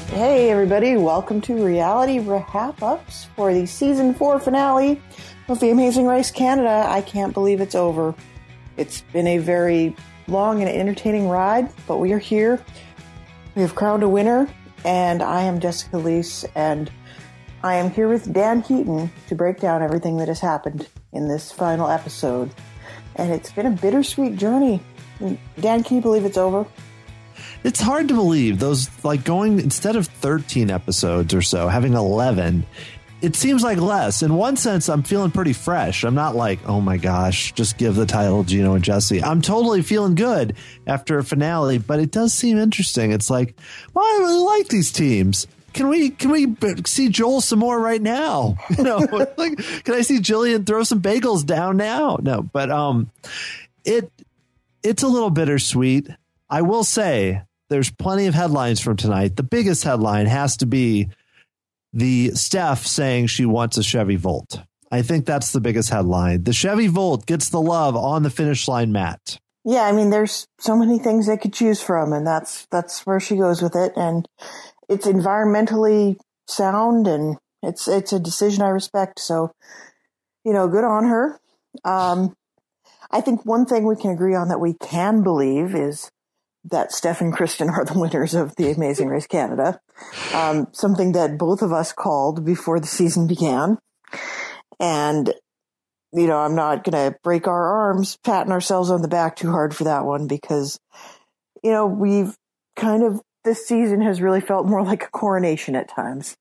Hey everybody, welcome to Reality Wrap-Ups for the Season 4 finale of The Amazing Race Canada. I can't believe it's over. It's been a very long and entertaining ride, but we are here. We have crowned a winner, and I am Jessica Leese, and I am here with Dan Heaton to break down everything that has happened in this final episode. And it's been a bittersweet journey. Dan, can you believe it's over? It's hard to believe those, like, going instead of 13 episodes or so, having 11, it seems like less. In one sense, I'm feeling pretty fresh. I'm not like, oh my gosh, just give the title Gino and Jesse. I'm totally feeling good after a finale, but it does seem interesting. It's like, well, I really like these teams. Can we see Joel some more right now? You know, like, can I see Jillian throw some bagels down now? No, but it's a little bittersweet. I will say there's plenty of headlines from tonight. The biggest headline has to be the Steph saying she wants a Chevy Volt. I think that's the biggest headline. The Chevy Volt gets the love on the finish line mat. Yeah, I mean, there's so many things they could choose from, and that's where she goes with it. And it's environmentally sound, and it's a decision I respect. So, you know, good on her. I think one thing we can agree on that we can believe is that Steph and Kristen are the winners of The Amazing Race Canada. Something that both of us called before the season began. And, you know, I'm not going to break our arms patting ourselves on the back too hard for that one because, you know, we've kind of, this season has really felt more like a coronation at times.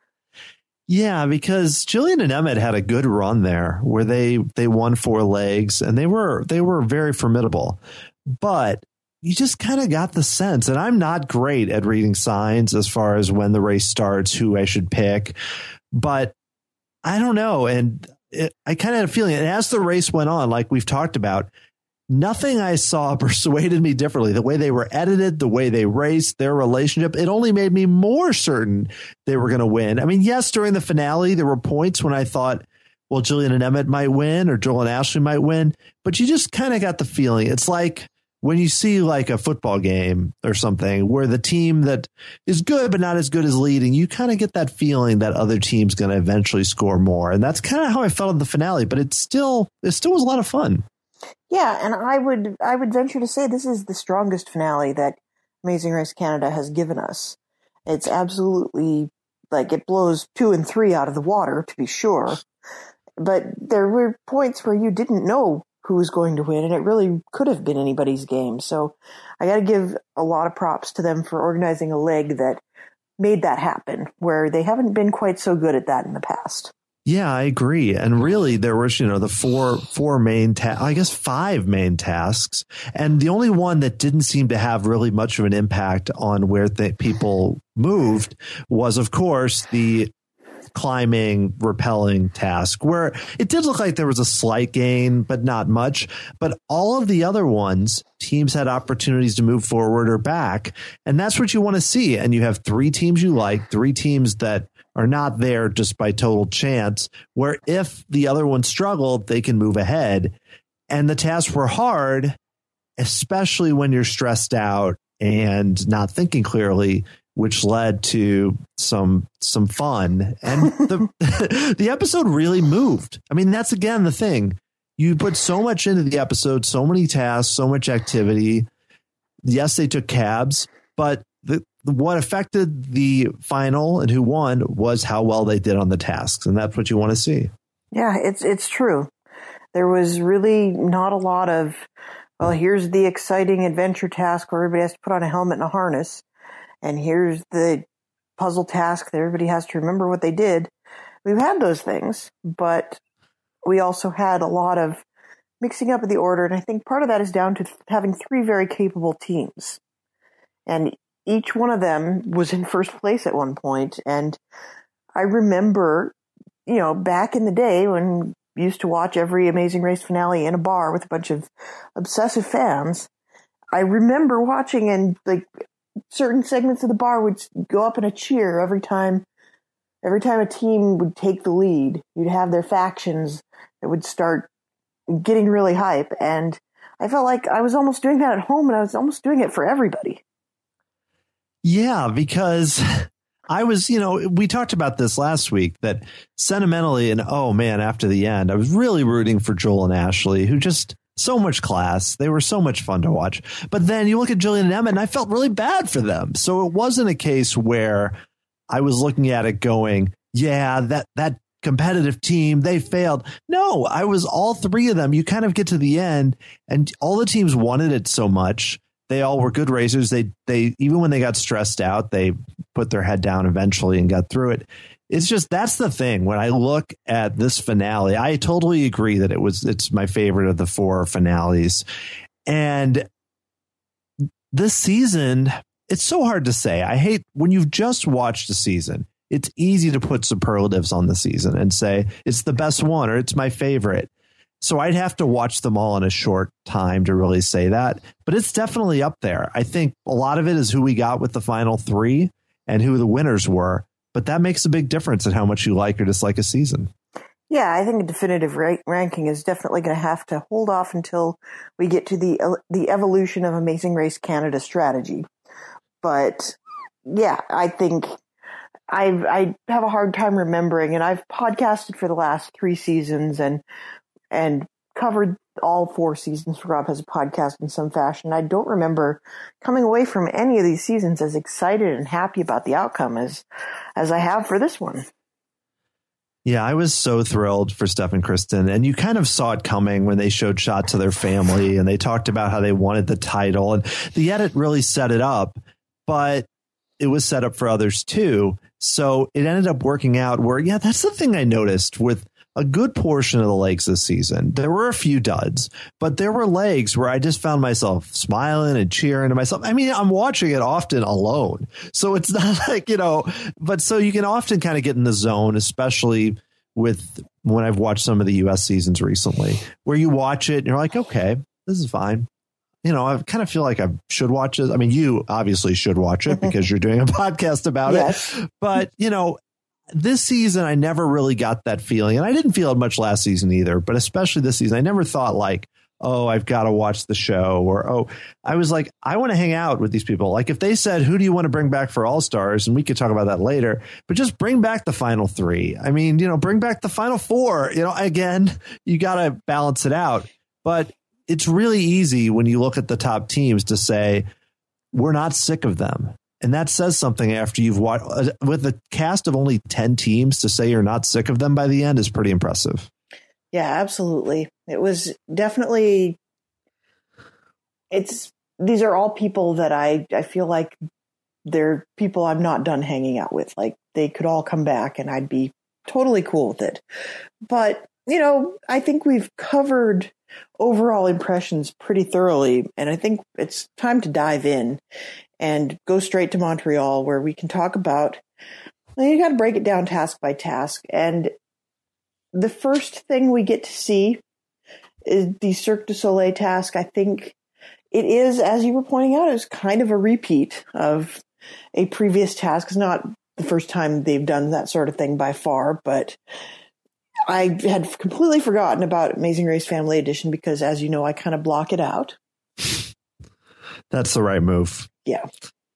Yeah, because Jillian and Emmett had a good run there where they won 4 legs and they were very formidable. But you just kind of got the sense, and I'm not great at reading signs as far as when the race starts, who I should pick, but I don't know. And I kind of had a feeling, and as the race went on, like we've talked about, nothing I saw persuaded me differently. The way they were edited, the way they raced, their relationship, it only made me more certain they were going to win. I mean, yes, during the finale, there were points when I thought, well, Jillian and Emmett might win or Joel and Ashley might win, but you just kind of got the feeling. It's like when you see like a football game or something where the team that is good but not as good as leading, you kind of get that feeling that other team's going to eventually score more. And that's kind of how I felt in the finale, but it still was a lot of fun. Yeah, and I would venture to say this is the strongest finale that Amazing Race Canada has given us. It's absolutely, like, it blows 2 and 3 out of the water, to be sure. But there were points where you didn't know who was going to win, and it really could have been anybody's game. So I got to give a lot of props to them for organizing a leg that made that happen, where they haven't been quite so good at that in the past. Yeah, I agree. And really, there was, you know, the four main I guess 5 main tasks. And the only one that didn't seem to have really much of an impact on where people moved was, of course, the climbing, rappelling task, where it did look like there was a slight gain, but not much. But all of the other ones, teams had opportunities to move forward or back. And that's what you want to see. And you have 3 teams you like, 3 teams that are not there just by total chance, where if the other one struggled, they can move ahead. And the tasks were hard, especially when you're stressed out and not thinking clearly, which led to some fun. And the episode really moved. I mean, that's, again, the thing. You put so much into the episode, so many tasks, so much activity. Yes, they took cabs, but what affected the final and who won was how well they did on the tasks. And that's what you want to see. Yeah, it's true. There was really not a lot of, well, here's the exciting adventure task where everybody has to put on a helmet and a harness. And here's the puzzle task that everybody has to remember what they did. We've had those things, but we also had a lot of mixing up of the order. And I think part of that is down to having 3 very capable teams. And each one of them was in first place at one point. And I remember, you know, back in the day when we used to watch every Amazing Race finale in a bar with a bunch of obsessive fans, I remember watching, and like certain segments of the bar would go up in a cheer every time a team would take the lead. You'd have their factions that would start getting really hype. And I felt like I was almost doing that at home, and I was almost doing it for everybody. Yeah, because I was, we talked about this last week that sentimentally, and oh man, after the end, I was really rooting for Joel and Ashley, who just so much class. They were so much fun to watch. But then you look at Jillian and Emma, and I felt really bad for them. So it wasn't a case where I was looking at it going, yeah, that competitive team, they failed. No, I was all three of them. You kind of get to the end, and all the teams wanted it so much. They all were good racers. They even when they got stressed out, they put their head down eventually and got through it. It's just, that's the thing. When I look at this finale, I totally agree that it's my favorite of the four finales. And this season, it's so hard to say. I hate when you've just watched a season. It's easy to put superlatives on the season and say it's the best one or it's my favorite. So I'd have to watch them all in a short time to really say that. But it's definitely up there. I think a lot of it is who we got with the final three and who the winners were. But that makes a big difference in how much you like or dislike a season. Yeah, I think a definitive ranking is definitely going to have to hold off until we get to the evolution of Amazing Race Canada strategy. But yeah, I think I have a hard time remembering, and I've podcasted for the last 3 seasons and covered all 4 seasons for Rob Has a Podcast in some fashion. I don't remember coming away from any of these seasons as excited and happy about the outcome as I have for this one. Yeah, I was so thrilled for Steph and Kristen, and you kind of saw it coming when they showed shots of their family and they talked about how they wanted the title, and the edit really set it up, but it was set up for others too. So it ended up working out where, yeah, that's the thing I noticed with a good portion of the legs this season. There were a few duds, but there were legs where I just found myself smiling and cheering to myself. I mean, I'm watching it often alone, so it's not like, but so you can often kind of get in the zone, especially with when I've watched some of the US seasons recently, where you watch it and you're like, okay, this is fine. I kind of feel like I should watch it. I mean, you obviously should watch it because you're doing a podcast about it. But, this season, I never really got that feeling. And I didn't feel it much last season either. But especially this season, I never thought like, oh, I've got to watch the show. Or, oh, I was like, I want to hang out with these people. Like if they said, who do you want to bring back for All-Stars? And we could talk about that later. But just bring back the final 3. I mean, bring back the final 4. Again, you got to balance it out. But it's really easy when you look at the top teams to say, we're not sick of them. And that says something after you've watched with a cast of only 10 teams to say you're not sick of them by the end is pretty impressive. Yeah, absolutely. It was definitely, these are all people that I feel like they're people I'm not done hanging out with. Like they could all come back and I'd be totally cool with it. But, I think we've covered overall impressions pretty thoroughly. And I think it's time to dive in and go straight to Montreal, where we can talk about, you got to break it down task by task. And the first thing we get to see is the Cirque du Soleil task. I think it is, as you were pointing out, is kind of a repeat of a previous task. It's not the first time they've done that sort of thing by far, but I had completely forgotten about Amazing Race Family Edition because, as you know, I kind of block it out. That's the right move. Yeah.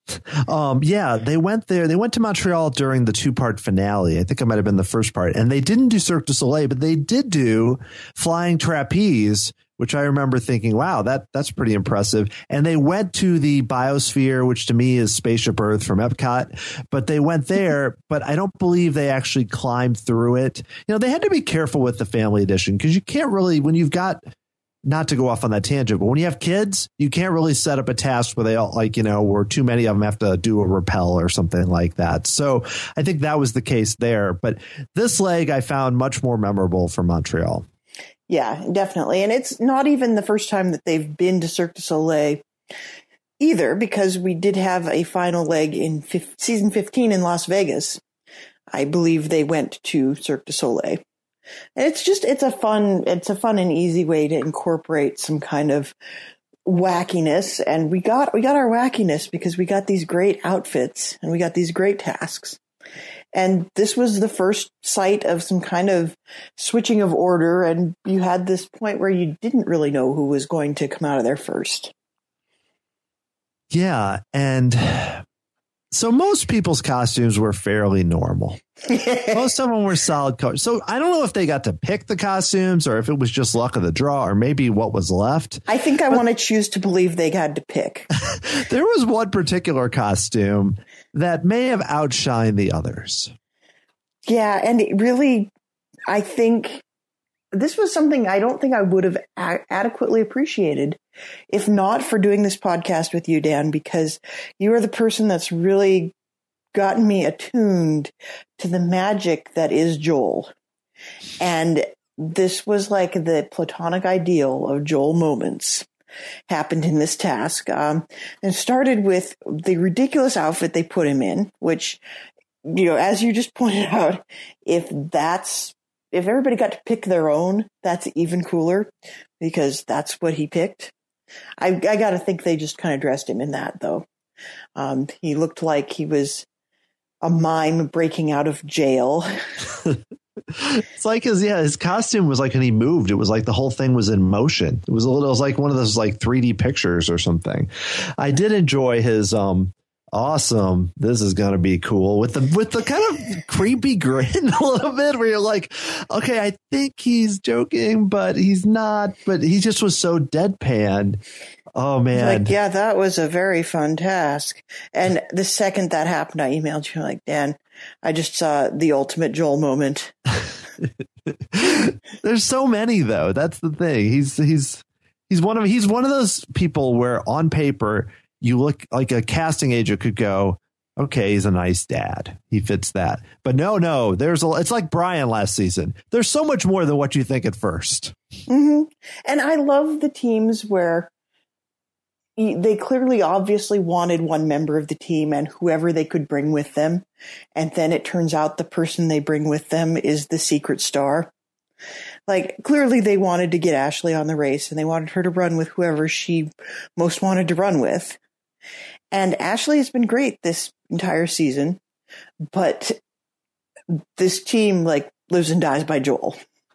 They went there. They went to Montreal during the 2-part finale. I think it might have been the first part. And they didn't do Cirque du Soleil, but they did do Flying Trapeze, which I remember thinking, wow, that's pretty impressive. And they went to the Biosphere, which to me is Spaceship Earth from Epcot. But they went there, but I don't believe they actually climbed through it. They had to be careful with the family edition because you can't really, when you've got, not to go off on that tangent, but when you have kids, you can't really set up a task where they all where too many of them have to do a rappel or something like that. So I think that was the case there. But this leg I found much more memorable for Montreal. Yeah, definitely. And it's not even the first time that they've been to Cirque du Soleil either, because we did have a final leg in season 15 in Las Vegas. I believe they went to Cirque du Soleil. And it's a fun and easy way to incorporate some kind of wackiness. And we got our wackiness because we got these great outfits and we got these great tasks. And this was the first sight of some kind of switching of order. And you had this point where you didn't really know who was going to come out of there first. Yeah. And So most people's costumes were fairly normal. Most of them were solid colors. So I don't know if they got to pick the costumes or if it was just luck of the draw or maybe what was left. I think I want to choose to believe they had to pick. There was one particular costume that may have outshined the others. Yeah, and it really, I think this was something I don't think I would have adequately appreciated if not for doing this podcast with you, Dan, because you are the person that's really gotten me attuned to the magic that is Joel. And this was like the platonic ideal of Joel moments happened in this task. And started with the ridiculous outfit they put him in, which, you know, as you just pointed out, if everybody got to pick their own, that's even cooler because that's what he picked. I got to think they just kind of dressed him in that, though. He looked like he was a mime breaking out of jail. It's like his costume was like when he moved, it was like the whole thing was in motion. It was like one of those like 3D pictures or something. I did enjoy his awesome, this is gonna be cool with the kind of creepy grin a little bit where you're like, okay, I think he's joking, but he's not, but he just was so deadpan. Oh man. Like, yeah, that was a very fun task. And the second that happened, I emailed you like, Dan, I just saw the ultimate Joel moment. There's so many though. That's the thing. He's one of those people where on paper you look like a casting agent could go, okay, he's a nice dad. He fits that. But no, it's like Brian last season. There's so much more than what you think at first. Mm-hmm. And I love the teams where they clearly obviously wanted one member of the team and whoever they could bring with them. And then it turns out the person they bring with them is the secret star. Like, clearly they wanted to get Ashley on the race and they wanted her to run with whoever she most wanted to run with. And Ashley has been great this entire season, but this team like lives and dies by Joel.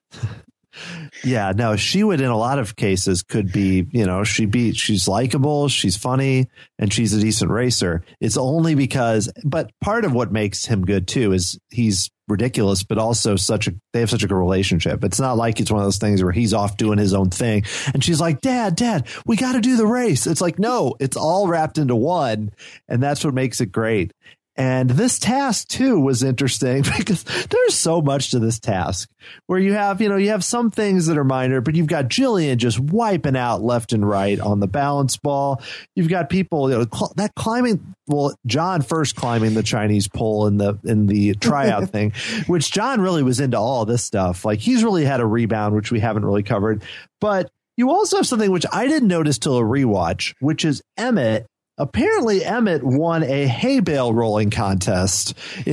Yeah, no, she would in a lot of cases could be, you know, she's likable, she's funny, and she's a decent racer. It's only because, but part of what makes him good too is he's ridiculous, but also they have such a good relationship. It's not like it's one of those things where he's off doing his own thing and she's like, Dad, we got to do the race. It's like, no, it's all wrapped into one. And that's what makes it great. And this task, too, was interesting because there's so much to this task where you have some things that are minor, but you've got Jillian just wiping out left and right on the balance ball. You've got people that climbing. Well, John first climbing the Chinese pole in the tryout thing, which John really was into all this stuff. Like he's really had a rebound, which we haven't really covered. But you also have something which I didn't notice till a rewatch, which is Emmett. Apparently, Emmett won a hay bale rolling contest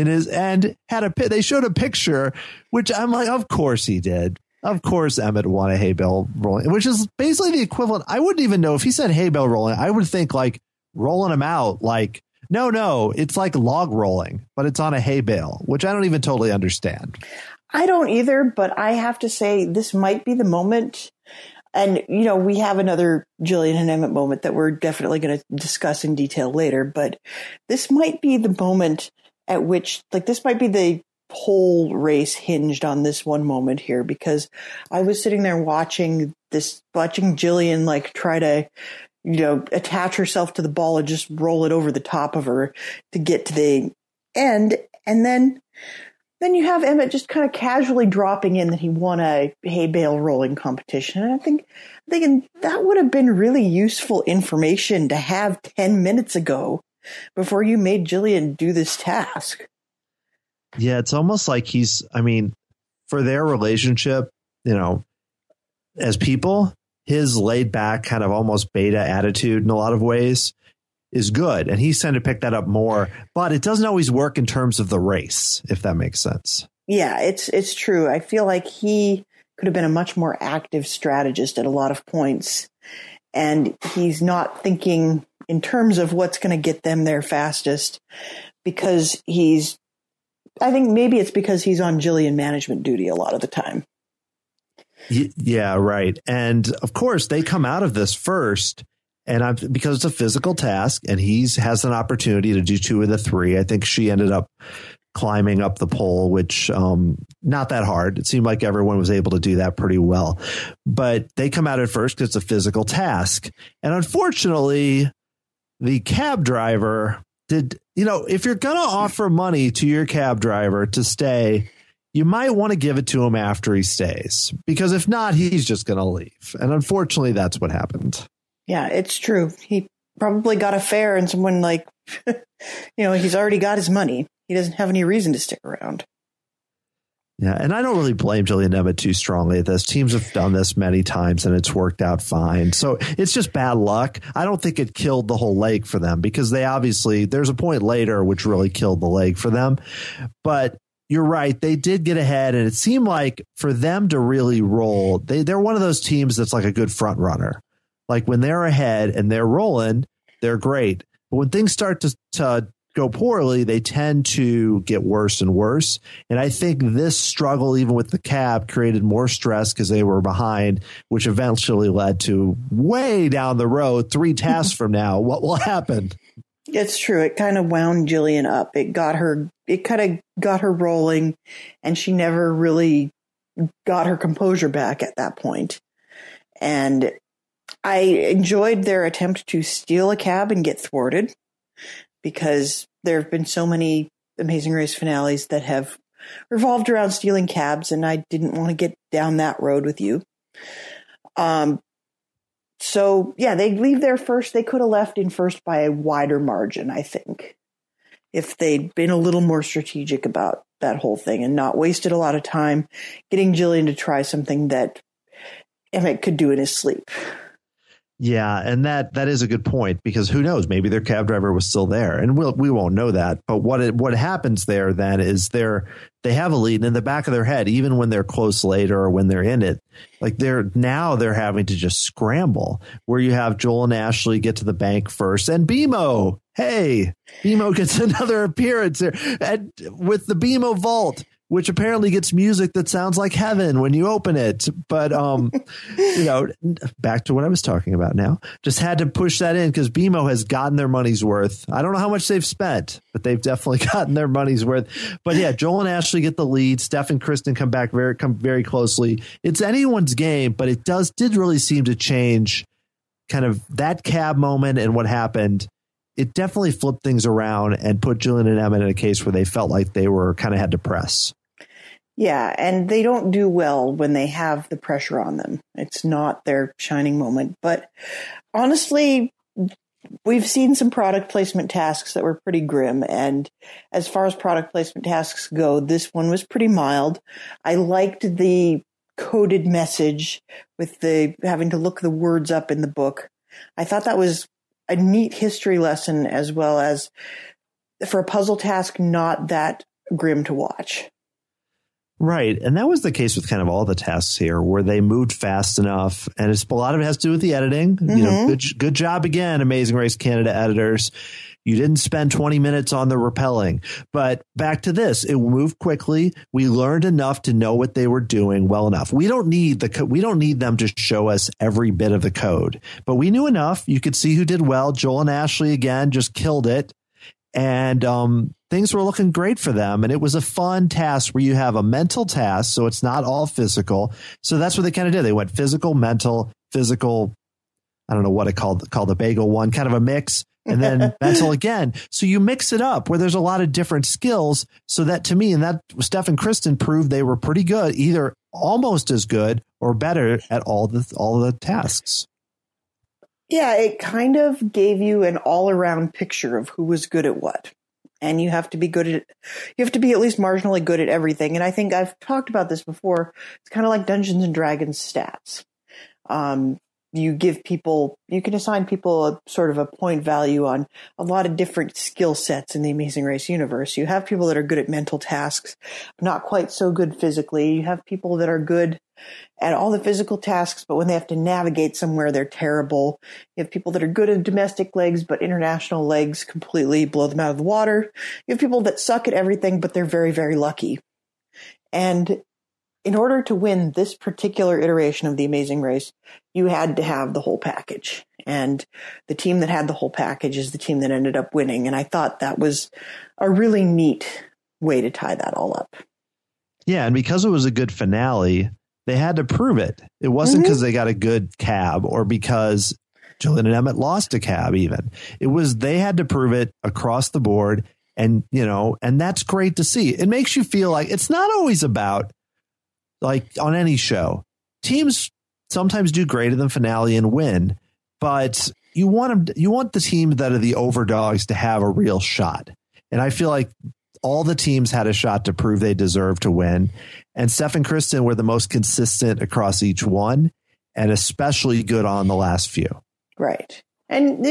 they showed a picture, which I'm like, of course he did. Of course, Emmett won a hay bale rolling, which is basically the equivalent. I wouldn't even know if he said hay bale rolling. I would think like rolling them out. Like, no, it's like log rolling, but it's on a hay bale, which I don't even totally understand. I don't either, but I have to say this might be the moment. And, you know, we have another Jillian and Emmett moment that we're definitely going to discuss in detail later. But this might be the moment at which, like, this might be the whole race hinged on this one moment here, because I was sitting there watching Jillian, like, try to, you know, attach herself to the ball and just roll it over the top of her to get to the end. And then you have Emmett just kind of casually dropping in that he won a hay bale rolling competition. And I'm thinking that would have been really useful information to have 10 minutes ago before you made Jillian do this task. Yeah, it's almost like for their relationship, you know, as people, his laid back kind of almost beta attitude in a lot of ways is good. And he's trying to pick that up more, but it doesn't always work in terms of the race, if that makes sense. Yeah, it's true. I feel like he could have been a much more active strategist at a lot of points. And he's not thinking in terms of what's going to get them there fastest because I think maybe it's because he's on Jillian management duty a lot of the time. Yeah, right. And of course, they come out of this first. And because it's a physical task and has an opportunity to do 2 of the 3. I think she ended up climbing up the pole, which not that hard. It seemed like everyone was able to do that pretty well. But they come out at first because it's a physical task. And unfortunately, the cab driver if you're going to offer money to your cab driver to stay, you might want to give it to him after he stays, because if not, he's just going to leave. And unfortunately, that's what happened. Yeah, it's true. He probably got a fare and someone he's already got his money. He doesn't have any reason to stick around. Yeah, and I don't really blame Jillian Nemeth too strongly at this. Teams have done this many times and it's worked out fine. So it's just bad luck. I don't think it killed the whole leg for them, because there's a point later which really killed the leg for them. But you're right. They did get ahead, and it seemed like for them to really roll, they're one of those teams that's like a good front runner. Like when they're ahead and they're rolling, they're great. But when things start to go poorly, they tend to get worse and worse. And I think this struggle, even with the cab, created more stress because they were behind, which eventually led to way down the road, 3 tasks from now, what will happen? It's true. It kind of wound Jillian up. It kind of got her rolling, and she never really got her composure back at that point. And I enjoyed their attempt to steal a cab and get thwarted, because there have been so many Amazing Race finales that have revolved around stealing cabs, and I didn't want to get down that road with you. So, yeah, they leave there first. They could have left in first by a wider margin, I think, if they'd been a little more strategic about that whole thing and not wasted a lot of time getting Jillian to try something that Emmett could do in his sleep. Yeah, and that is a good point, because who knows? Maybe their cab driver was still there, and we won't know that. But what happens there then is they have a lead, and in the back of their head, even when they're close later or when they're in it, like they're having to just scramble. Where you have Joel and Ashley get to the bank first, and BMO, hey, BMO gets another appearance there, and with the BMO vault, which apparently gets music that sounds like heaven when you open it. But, back to what I was talking about now, just had to push that in because BMO has gotten their money's worth. I don't know how much they've spent, but they've definitely gotten their money's worth. But yeah, Joel and Ashley get the lead. Steph and Kristen come very closely. It's anyone's game, but it did really seem to change kind of that cab moment and what happened. It definitely flipped things around and put Jillian and Emmett in a case where they felt like they were kind of had to press. Yeah, and they don't do well when they have the pressure on them. It's not their shining moment. But honestly, we've seen some product placement tasks that were pretty grim. And as far as product placement tasks go, this one was pretty mild. I liked the coded message with the having to look the words up in the book. I thought that was a neat history lesson, as well as for a puzzle task, not that grim to watch. Right. And that was the case with kind of all the tasks here, where they moved fast enough. And a lot of it has to do with the editing. Mm-hmm. Good job again, Amazing Race Canada editors. You didn't spend 20 minutes on the rappelling. But back to this, it moved quickly. We learned enough to know what they were doing well enough. We don't need them to show us every bit of the code, but we knew enough. You could see who did well. Joel and Ashley again just killed it. And things were looking great for them. And it was a fun task where you have a mental task, so it's not all physical. So that's what they kind of did. They went physical, mental, physical. I don't know what it called the bagel one, kind of a mix, and then mental again. So you mix it up where there's a lot of different skills. So that, to me, and that Steph and Kristen proved they were pretty good, either almost as good or better at all the tasks. Yeah, it kind of gave you an all-around picture of who was good at what. And you have to be at least marginally good at everything. And I think I've talked about this before. It's kind of like Dungeons and Dragons stats. You can assign people a sort of a point value on a lot of different skill sets in the Amazing Race universe. You have people that are good at mental tasks, not quite so good physically. You have people that are good at all the physical tasks, but when they have to navigate somewhere, they're terrible. You have people that are good at domestic legs, but international legs completely blow them out of the water. You have people that suck at everything, but they're very, very lucky. And in order to win this particular iteration of the Amazing Race, you had to have the whole package. And the team that had the whole package is the team that ended up winning. And I thought that was a really neat way to tie that all up. Yeah, and because it was a good finale, they had to prove it. It wasn't because they got a good cab or because Jillian and Emmett lost a cab even. It was they had to prove it across the board. And, and that's great to see. It makes you feel like it's not always about, like on any show, teams sometimes do greater than finale and win, but you want the teams that are the overdogs to have a real shot. And I feel like all the teams had a shot to prove they deserve to win. And Steph and Kristen were the most consistent across each one, and especially good on the last few. Right. And,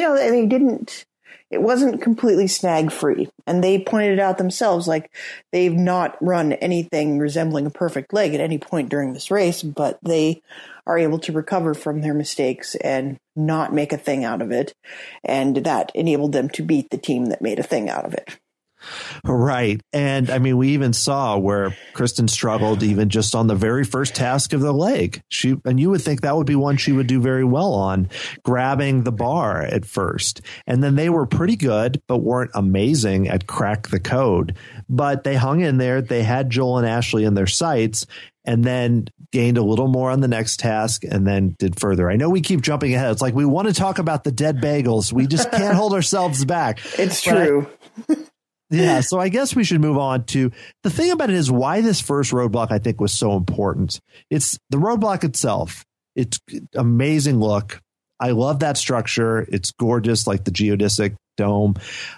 it wasn't completely snag free. And they pointed it out themselves, like they've not run anything resembling a perfect leg at any point during this race, but they are able to recover from their mistakes and not make a thing out of it. And that enabled them to beat the team that made a thing out of it. Right. And I mean, we even saw where Kristen struggled even just on the very first task of the leg. And you would think that would be one she would do very well on, grabbing the bar at first. And then they were pretty good, but weren't amazing at crack the code. But they hung in there. They had Joel and Ashley in their sights, and then gained a little more on the next task and then did further. I know we keep jumping ahead. It's like we want to talk about the dead bagels. We just can't hold ourselves back. It's true. Yeah, so I guess we should move on to the thing about it is why this first roadblock I think was so important. It's the roadblock itself. It's amazing look. I love that structure. It's gorgeous, like the geodesic dome.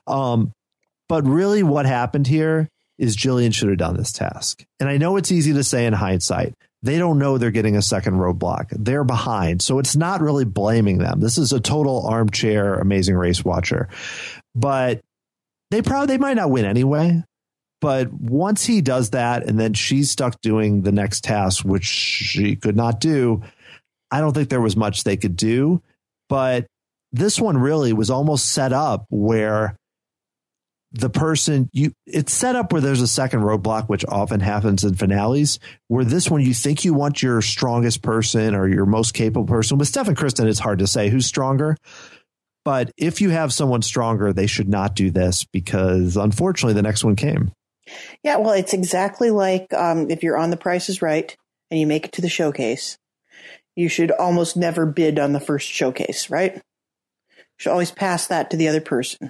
But really what happened here is Jillian should have done this task. And I know it's easy to say in hindsight. They don't know they're getting a second roadblock. They're behind. So it's not really blaming them. This is a total armchair Amazing Race watcher. But they might not win anyway, but once he does that and then she's stuck doing the next task, which she could not do, I don't think there was much they could do. But this one really was almost set up where the person it's set up where there's a second roadblock, which often happens in finales, where this one you think you want your strongest person or your most capable person. With Steph and Kristen, it's hard to say who's stronger. But if you have someone stronger, they should not do this because, unfortunately, the next one came. Yeah, well, it's exactly like if you're on The Price is Right and you make it to the showcase, you should almost never bid on the first showcase, right? You should always pass that to the other person.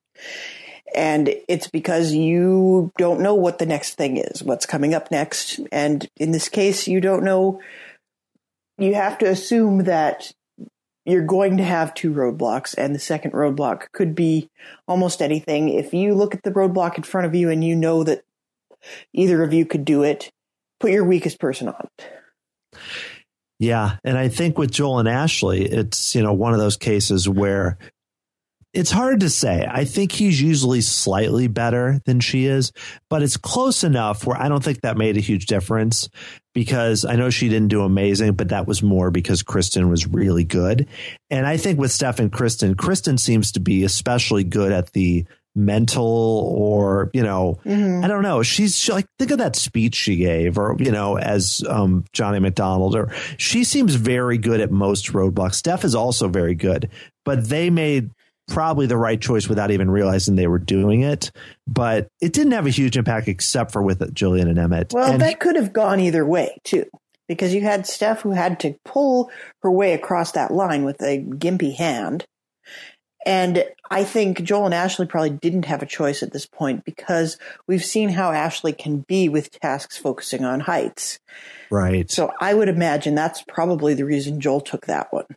And it's because you don't know what the next thing is, what's coming up next. And in this case, you don't know. You have to assume that you're going to have two roadblocks, and the second roadblock could be almost anything. If you look at the roadblock in front of you and you know that either of you could do it, put your weakest person on it. Yeah. And I think with Joel and Ashley, it's, one of those cases where it's hard to say. I think he's usually slightly better than she is, but it's close enough where I don't think that made a huge difference because I know she didn't do amazing, but that was more because Kristen was really good. And I think with Steph and Kristen seems to be especially good at the mental or, I don't know. She's like, think of that speech she gave or, as Johnny McDonald, or she seems very good at most roadblocks. Steph is also very good, but they made probably the right choice without even realizing they were doing it. But it didn't have a huge impact except for with Jillian and Emmett. Well, and that could have gone either way, too, because you had Steph who had to pull her way across that line with a gimpy hand. And I think Joel and Ashley probably didn't have a choice at this point because we've seen how Ashley can be with tasks focusing on heights. Right. So I would imagine that's probably the reason Joel took that one.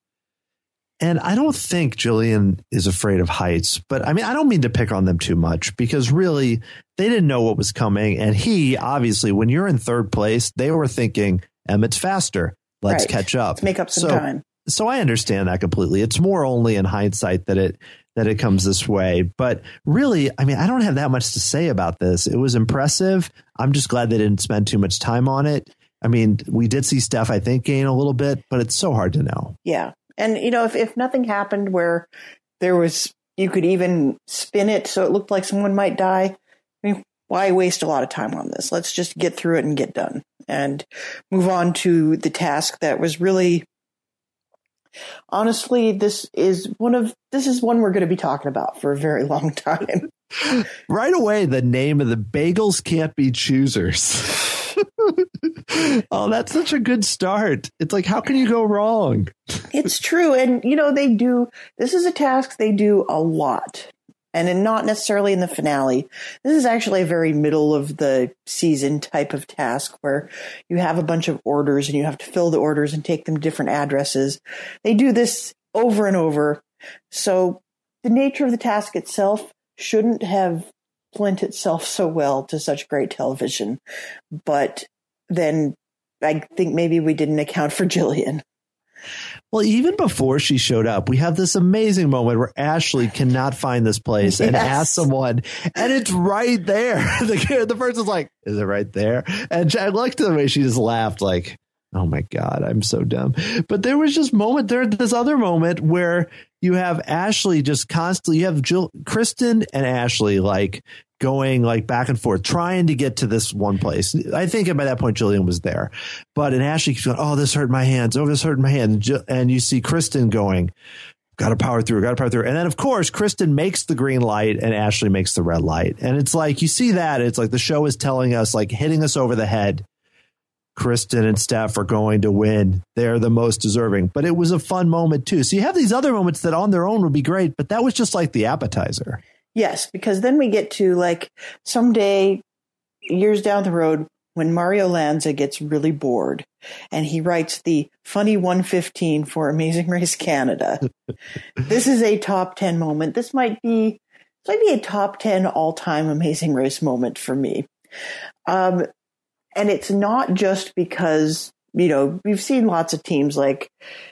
And I don't think Jillian is afraid of heights, but I mean, I don't mean to pick on them too much because really they didn't know what was coming. And he obviously, when you're in third place, they were thinking Emmett's faster. Let's catch up. Let's make up some time. So I understand that completely. It's more only in hindsight that it comes this way. But really, I mean, I don't have that much to say about this. It was impressive. I'm just glad they didn't spend too much time on it. I mean, we did see Steph, I think, gain a little bit, but it's so hard to know. Yeah. And, if nothing happened where you could even spin it so it looked like someone might die, I mean, why waste a lot of time on this? Let's just get through it and get done. and move on to the task that was really, honestly, this is one we're going to be talking about for a very long time. Right away, the name of the Bagels Can't Be Choosers. Oh, that's such a good start. It's like, how can you go wrong? It's true. And, this is a task they do a lot. And not necessarily in the finale. This is actually a very middle of the season type of task where you have a bunch of orders and you have to fill the orders and take them to different addresses. They do this over and over. So the nature of the task itself shouldn't have lent itself so well to such great television. But then I think maybe we didn't account for Jillian. Well, even before she showed up, we have this amazing moment where Ashley cannot find this place and asks someone, and it's right there. The person's like, is it right there? And I liked the way she just laughed like, oh my God, I'm so dumb. But there was just this other moment where you have Ashley just constantly, you have Kristen and Ashley like going like back and forth, trying to get to this one place. I think by that point, Jillian was there, but and Ashley keeps going, oh, this hurt my hands. Oh, this hurt my hand. And you see Kristen going, got to power through. And then, of course, Kristen makes the green light and Ashley makes the red light. And it's like, you see that it's like the show is telling us, like hitting us over the head. Kristen and Steph are going to win. They're the most deserving. But it was a fun moment, too. So you have these other moments that on their own would be great, but that was just like the appetizer. Yes, because then we get to like someday, years down the road, when Mario Lanza gets really bored and he writes the funny 115 for Amazing Race Canada. This is a top 10 moment. This might be a top 10 all-time Amazing Race moment for me. And it's not just because, we've seen lots of teams like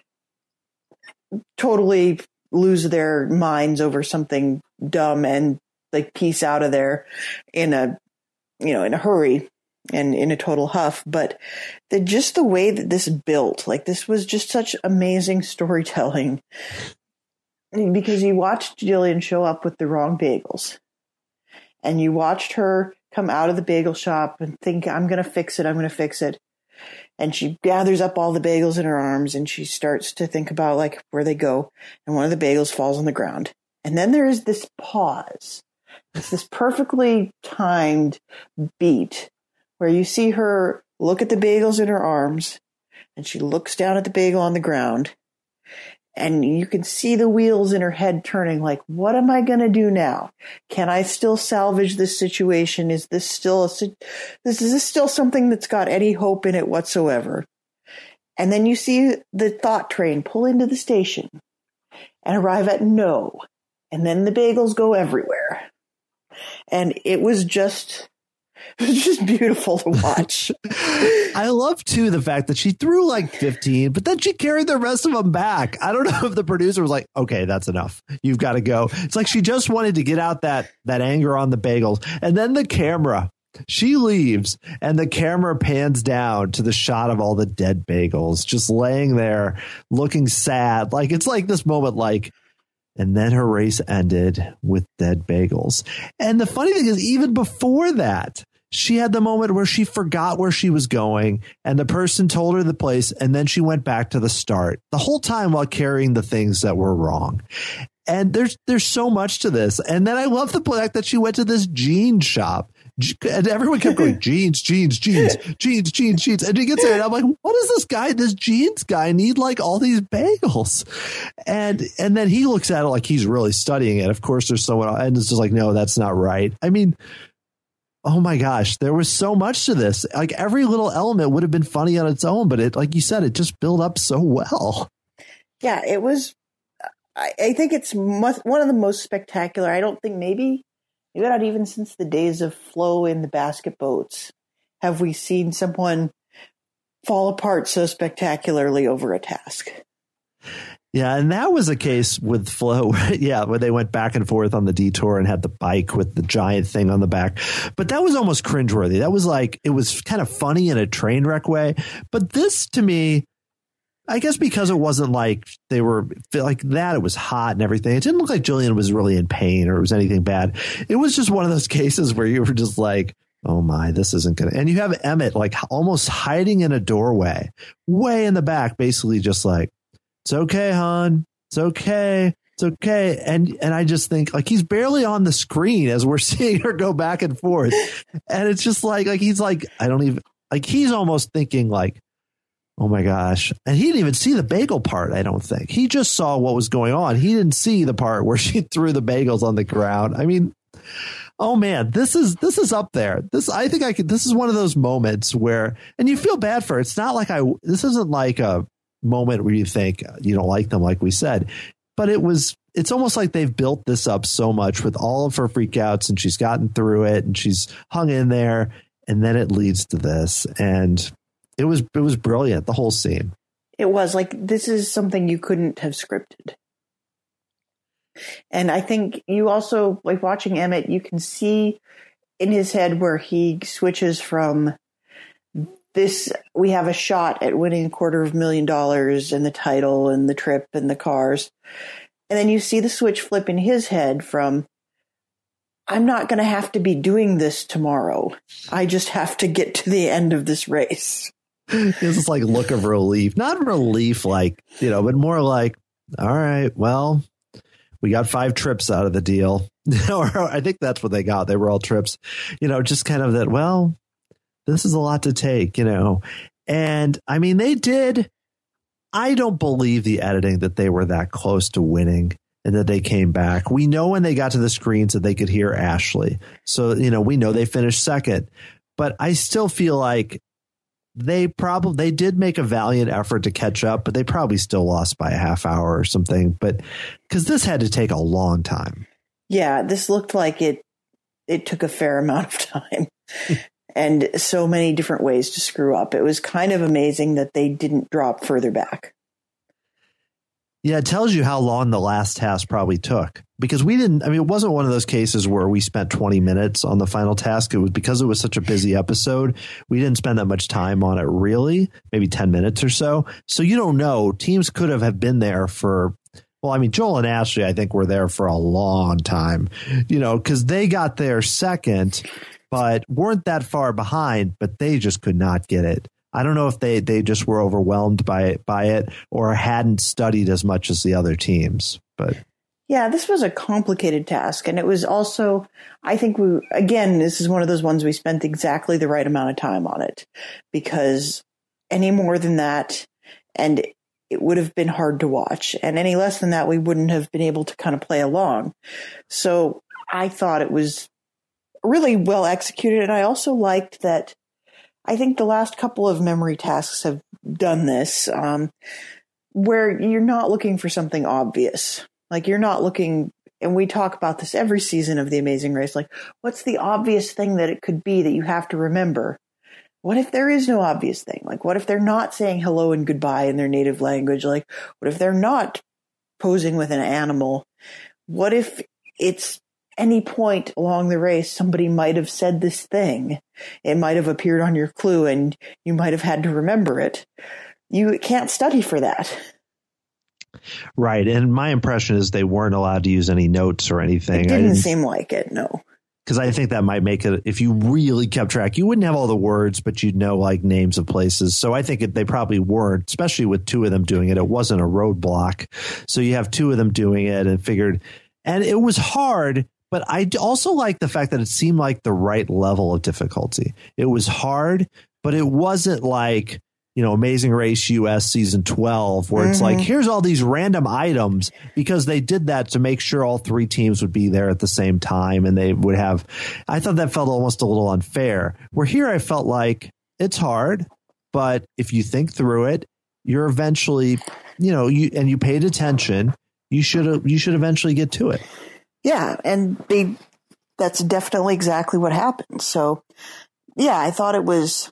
totally lose their minds over something dumb and like piece out of there in a hurry and in a total huff. But just the way that this built, like this was just such amazing storytelling, because you watched Jillian show up with the wrong bagels and you watched her come out of the bagel shop and think, I'm going to fix it. And she gathers up all the bagels in her arms and she starts to think about like where they go. And one of the bagels falls on the ground. And then there is this pause. It's this perfectly timed beat where you see her look at the bagels in her arms and she looks down at the bagel on the ground. And you can see the wheels in her head turning like, what am I going to do now? Can I still salvage this situation? Is this still something that's got any hope in it whatsoever? And then you see the thought train pull into the station and arrive at no. And then the bagels go everywhere. And it was just beautiful to watch. I love, too, the fact that she threw like 15, but then she carried the rest of them back. I don't know if the producer was like, OK, that's enough. You've got to go. It's like she just wanted to get out that anger on the bagels. And then the camera, she leaves and the camera pans down to the shot of all the dead bagels just laying there looking sad. Like it's like this moment like. And then her race ended with dead bagels. And the funny thing is, even before that, she had the moment where she forgot where she was going and the person told her the place. And then she went back to the start the whole time while carrying the things that were wrong. And there's so much to this. And then I love the fact that she went to this jean shop. And everyone kept going, jeans. And he gets there and I'm like, what does this jeans guy need like all these bagels? And then he looks at it like he's really studying it. Of course, there's someone and it's just like, no, that's not right. I mean, oh my gosh, there was so much to this. Like every little element would have been funny on its own, but it, like you said, it just built up so well. Yeah, it was. I think it's one of the most spectacular. I don't think maybe not even since the days of Flo in the basket boats have we seen someone fall apart so spectacularly over a task. Yeah, and that was a case with Flo, where they went back and forth on the detour and had the bike with the giant thing on the back. But that was almost cringeworthy. That was like, it was kind of funny in a train wreck way. But this, to me, I guess because it wasn't like they were like that, it was hot and everything. It didn't look like Jillian was really in pain or it was anything bad. It was just one of those cases where you were just like, oh my, this isn't going to. And you have Emmett like almost hiding in a doorway, way in the back, basically just like, it's okay, hon. It's okay. It's okay. And I just think like he's barely on the screen as we're seeing her go back and forth. And it's just like he's like, I don't even like he's almost thinking like, oh my gosh. And he didn't even see the bagel part, I don't think. He just saw what was going on. He didn't see the part where she threw the bagels on the ground. I mean, oh man, this is up there. This is one of those moments where, and you feel bad for it. It's not like this isn't like a moment where you think you don't like them, like we said, but it's almost like they've built this up so much with all of her freakouts and she's gotten through it and she's hung in there. And then it leads to this. And it was brilliant. The whole scene. It was like, this is something you couldn't have scripted. And I think you also, like watching Emmett, you can see in his head where he switches from this, we have a shot at winning $250,000 and the title and the trip and the cars. And then you see the switch flip in his head from, I'm not going to have to be doing this tomorrow. I just have to get to the end of this race. It's this like look of relief, not relief, like, but more like, all right, well, we got 5 trips out of the deal. Or I think that's what they got. They were all trips, just kind of that. Well, this is a lot to take, and I mean, they did. I don't believe the editing that they were that close to winning and that they came back. We know when they got to the screens that they could hear Ashley. So, we know they finished second, but I still feel like they did make a valiant effort to catch up, but they probably still lost by a half hour or something. But because this had to take a long time. Yeah, this looked like it took a fair amount of time and so many different ways to screw up. It was kind of amazing that they didn't drop further back. Yeah, it tells you how long the last task probably took, because it wasn't one of those cases where we spent 20 minutes on the final task. It was because it was such a busy episode. We didn't spend that much time on it, really, maybe 10 minutes or so. So you don't know. Teams could have been there for, well, I mean, Joel and Ashley, I think, were there for a long time, because they got there second, but weren't that far behind, but they just could not get it. I don't know if they just were overwhelmed by it or hadn't studied as much as the other teams. But yeah, this was a complicated task. And it was also, I think this is one of those ones we spent exactly the right amount of time on it, because any more than that, and it would have been hard to watch, and any less than that, we wouldn't have been able to kind of play along. So I thought it was really well executed. And I also liked that I think the last couple of memory tasks have done this, where you're not looking for something obvious. Like you're not looking, and we talk about this every season of The Amazing Race, like what's the obvious thing that it could be that you have to remember? What if there is no obvious thing? Like what if they're not saying hello and goodbye in their native language? Like what if they're not posing with an animal? What if it's any point along the race, somebody might have said this thing. It might have appeared on your clue and you might have had to remember it. You can't study for that. Right. And my impression is they weren't allowed to use any notes or anything. It didn't seem like it, no. Because I think that might make it, if you really kept track, you wouldn't have all the words, but you'd know like names of places. So I think they probably weren't, especially with 2 of them doing it. It wasn't a roadblock. So you have 2 of them doing it and figured, and it was hard. But I also like the fact that it seemed like the right level of difficulty. It was hard, but it wasn't like, Amazing Race US season 12, where it's like, here's all these random items, because they did that to make sure all 3 teams would be there at the same time. And they would have, I thought that felt almost a little unfair, where here I felt like it's hard, but if you think through it, you're eventually, you paid attention, you should eventually get to it. Yeah, and that's definitely exactly what happened. So, yeah, I thought it was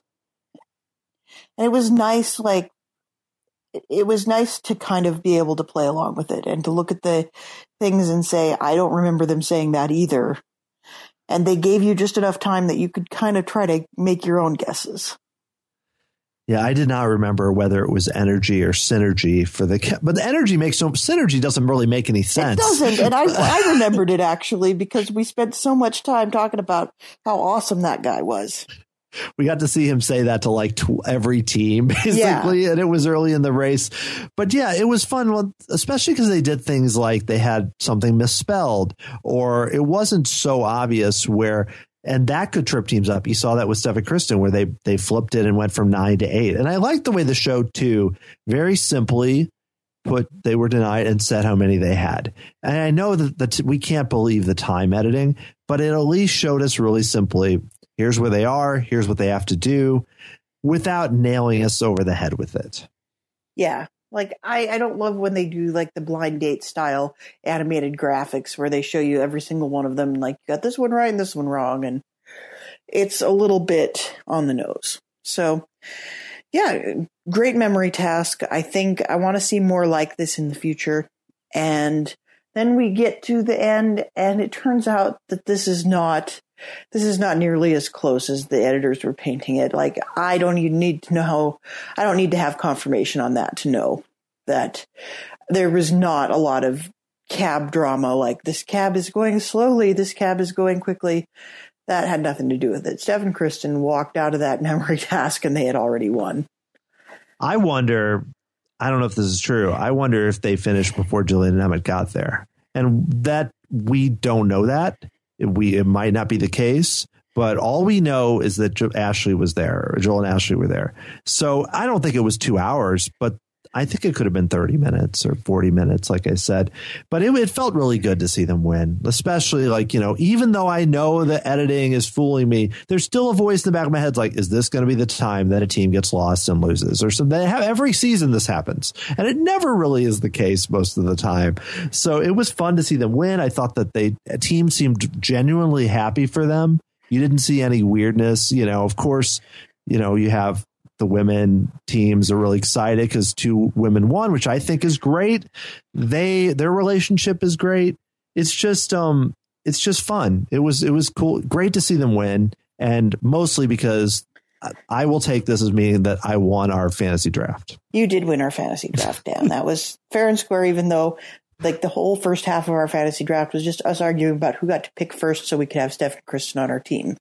nice, like, it was nice to kind of be able to play along with it and to look at the things and say, I don't remember them saying that either. And they gave you just enough time that you could kind of try to make your own guesses. Yeah, I did not remember whether it was energy or synergy for but the energy synergy doesn't really make any sense. It doesn't. And I remembered it actually because we spent so much time talking about how awesome that guy was. We got to see him say that to like every team, basically, and it was early in the race. But yeah, it was fun, well, especially because they did things like they had something misspelled, or it wasn't so obvious and that could trip teams up. You saw that with Steph and Kristen, where they flipped it and went from 9 to 8. And I liked the way the show, too, very simply put they were denied and said how many they had. And I know that we can't believe the time editing, but it at least showed us really simply, here's where they are, here's what they have to do, without nailing us over the head with it. Yeah. Like, I don't love when they do like the blind date style animated graphics where they show you every single one of them. Like, you got this one right and this one wrong. And it's a little bit on the nose. So, yeah, great memory task. I think I want to see more like this in the future. And then we get to the end and it turns out that this is not nearly as close as the editors were painting it. Like, I don't even need to have confirmation on that to know that there was not a lot of cab drama. Like, this cab is going slowly, this cab is going quickly. That had nothing to do with it. Steph and Kristen walked out of that memory task and they had already won. I wonder, I don't know if this is true. I wonder if they finished before Jillian and Emmett got there. And that we don't know that. It might not be the case, but all we know is that Ashley was there, or Joel and Ashley were there. So I don't think it was 2 hours, but I think it could have been 30 minutes or 40 minutes, like I said. But it felt really good to see them win, especially like, even though I know the editing is fooling me, there's still a voice in the back of my head like, is this going to be the time that a team gets lost and loses? Or something? They have every season this happens, and it never really is the case most of the time. So it was fun to see them win. I thought that a team seemed genuinely happy for them. You didn't see any weirdness. Of course, you have the women teams are really excited because 2 women won, which I think is great. Their relationship is great. It's just fun. It was cool. Great to see them win. And mostly because I will take this as meaning that I won our fantasy draft. You did win our fantasy draft, Dan. That was fair and square, even though like the whole first half of our fantasy draft was just us arguing about who got to pick first so we could have Steph and Kristen on our team.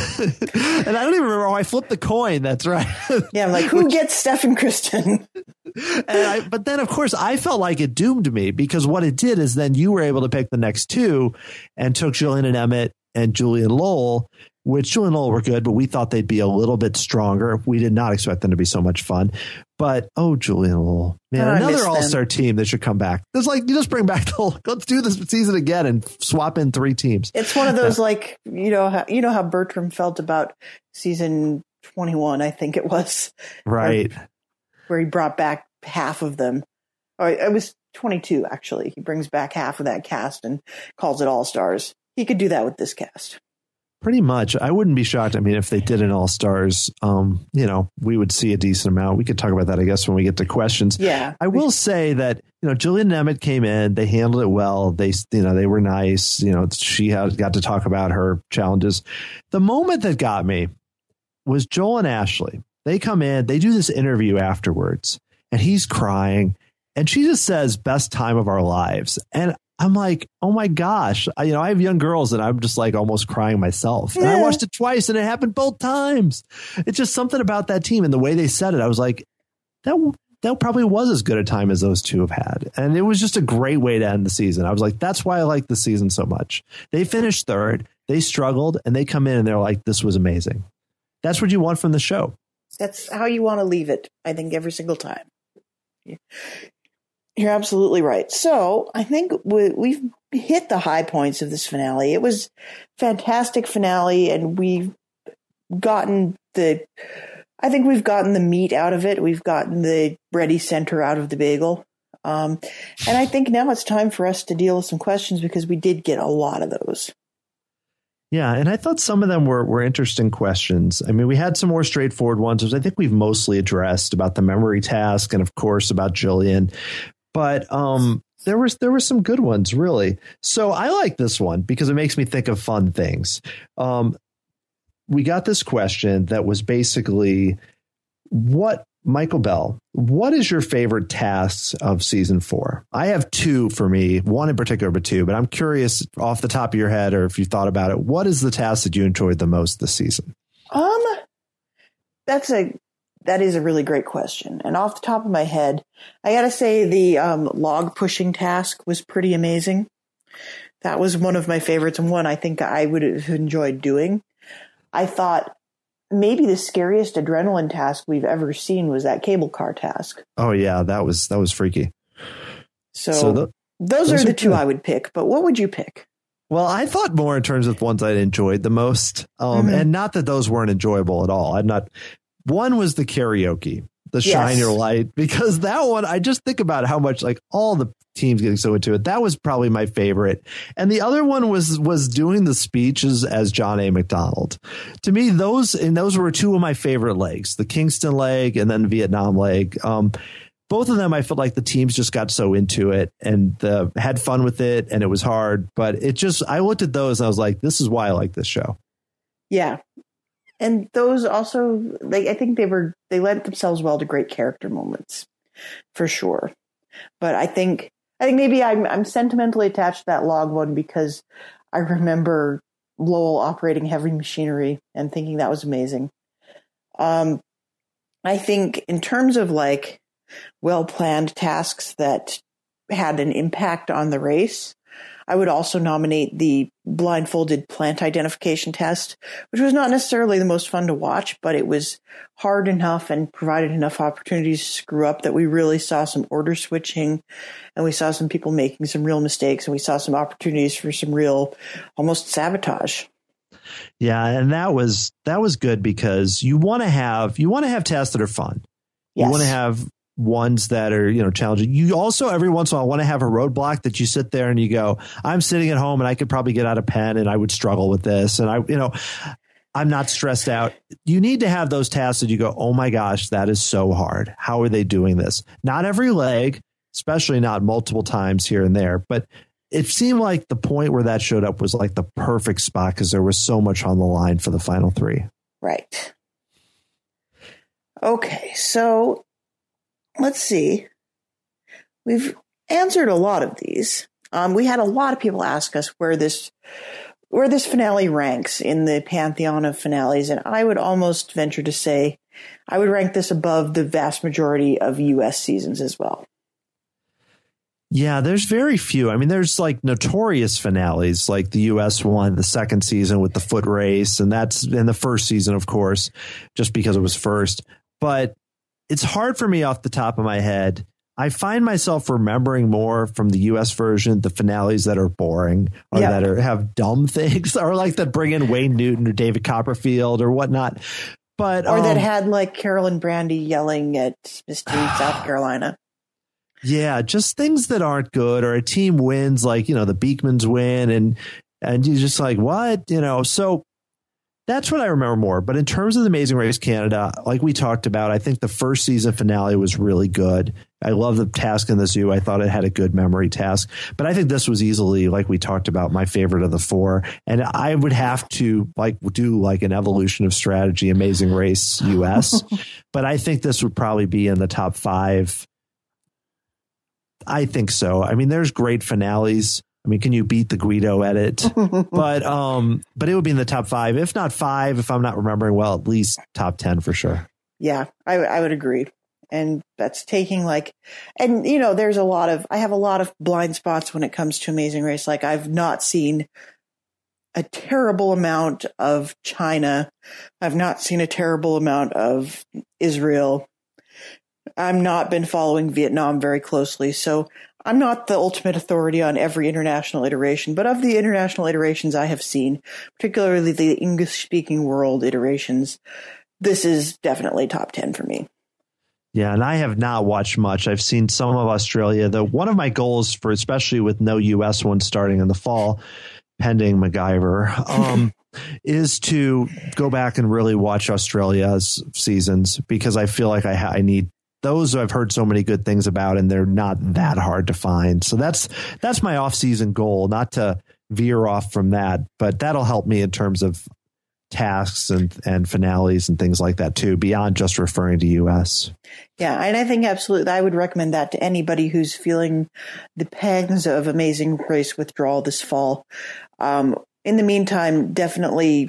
And I don't even remember how I flipped the coin. That's right. Yeah, I'm like, who gets Steph and Kristen? But then, of course, I felt like it doomed me because what it did is then you were able to pick the next 2 and took Jillian and Emmett and Julie and Lowell, which Julie and Lowell were good, but we thought they'd be a little bit stronger. We did not expect them to be so much fun. But, Julie and Lowell, man, another all-star team that should come back. It's like, you just bring back let's do this season again and swap in 3 teams. It's one of those, like, you know how Bertram felt about season 21, I think it was. Right. Where he brought back half of them. Or it was 22, actually. He brings back half of that cast and calls it all-stars. He could do that with this cast. Pretty much. I wouldn't be shocked. I mean, if they did an all-stars, we would see a decent amount. We could talk about that, I guess, when we get to questions. Yeah. I will say that, Jillian and Emmett came in, they handled it well. They were nice. She got to talk about her challenges. The moment that got me was Joel and Ashley. They come in, they do this interview afterwards, and he's crying, and she just says, best time of our lives. And I'm like, oh my gosh, I have young girls and I'm just like almost crying myself. And I watched it twice and it happened both times. It's just something about that team and the way they said it. I was like, that probably was as good a time as those 2 have had. And it was just a great way to end the season. I was like, that's why I like the season so much. They finished 3rd. They struggled and they come in and they're like, this was amazing. That's what you want from the show. That's how you want to leave it, I think, every single time. You're absolutely right. So I think we've hit the high points of this finale. It was a fantastic finale, and we've gotten the meat out of it. We've gotten the bready center out of the bagel. And I think now it's time for us to deal with some questions because we did get a lot of those. Yeah, and I thought some of them were interesting questions. I mean, we had some more straightforward ones, which I think we've mostly addressed about the memory task and, of course, about Jillian. But there were some good ones, really. So I like this one because it makes me think of fun things. We got this question that was basically, Michael Bell, what is your favorite tasks of season 4? I have 2 for me, one in particular, but 2, but I'm curious off the top of your head, or if you thought about it, what is the task that you enjoyed the most this season? That is a really great question. And off the top of my head, I got to say the log pushing task was pretty amazing. That was one of my favorites and one I think I would have enjoyed doing. I thought maybe the scariest adrenaline task we've ever seen was that cable car task. Oh yeah, that was freaky. So those are the 2 I would pick. But what would you pick? Well, I thought more in terms of ones I enjoyed the most, and not that those weren't enjoyable at all. One was the karaoke, the Shine Your Light, because that one, I just think about how much like all the teams getting so into it. That was probably my favorite. And the other one was doing the speeches as John A. McDonald. To me, those were 2 of my favorite legs, the Kingston leg and then the Vietnam leg. Both of them, I felt like the teams just got so into it and had fun with it, and it was hard. But I looked at those and I was like, this is why I like this show. Yeah. And those also, I think they lent themselves well to great character moments, for sure. But I think maybe I'm sentimentally attached to that log one because I remember Lowell operating heavy machinery and thinking that was amazing. I think in terms of well-planned tasks that had an impact on the race, I would also nominate the blindfolded plant identification test, which was not necessarily the most fun to watch, but it was hard enough and provided enough opportunities to screw up that we really saw some order switching, and we saw some people making some real mistakes, and we saw some opportunities for some real almost sabotage. Yeah, and that was good because you want to have tests that are fun. Yes. You want to have ones that are, challenging. You also every once in a while want to have a roadblock that you sit there and you go, I'm sitting at home and I could probably get out a pen and I would struggle with this. And I'm not stressed out. You need to have those tasks that you go, oh my gosh, that is so hard. How are they doing this? Not every leg, especially not multiple times here and there, but it seemed like the point where that showed up was like the perfect spot because there was so much on the line for the final 3. Right. Okay. So let's see. We've answered a lot of these. We had a lot of people ask us where this finale ranks in the pantheon of finales, and I would almost venture to say I would rank this above the vast majority of U.S. seasons as well. Yeah, there's very few. I mean, there's notorious finales, like the U.S. one, the second season with the foot race, and that's in the first season, of course, just because it was first. But it's hard for me off the top of my head. I find myself remembering more from the U.S. version, the finales that are boring or that have dumb things or that bring in Wayne Newton or David Copperfield or whatnot. But that had Carolyn Brandy yelling at Miss Teen South Carolina. Yeah, just things that aren't good, or a team wins, the Beekmans win and you're just what? So that's what I remember more. But in terms of the Amazing Race Canada, like we talked about, I think the first season finale was really good. I love the task in the zoo. I thought it had a good memory task. But I think this was easily, like we talked about, my favorite of the 4. And I would have to do an evolution of strategy, Amazing Race US. But I think this would probably be in the top 5. I think so. I mean, there's great finales. I mean, can you beat the Guido edit? But it would be in the top 5, if not 5, if I'm not remembering well, at least top 10 for sure. Yeah, I would agree. And that's taking I have a lot of blind spots when it comes to Amazing Race. I've not seen a terrible amount of China. I've not seen a terrible amount of Israel. I've not been following Vietnam very closely. So I'm not the ultimate authority on every international iteration, but of the international iterations I have seen, particularly the English-speaking world iterations, this is definitely top 10 for me. Yeah, and I have not watched much. I've seen some of Australia. One of my goals for, especially with no U.S. one starting in the fall, pending MacGyver, is to go back and really watch Australia's seasons because I feel like I need those I've heard so many good things about, and they're not that hard to find. So that's my off-season goal, not to veer off from that, but that'll help me in terms of tasks and finales and things like that too, beyond just referring to US. Yeah, and I think absolutely I would recommend that to anybody who's feeling the pangs of Amazing Race withdrawal this fall. In the meantime, definitely,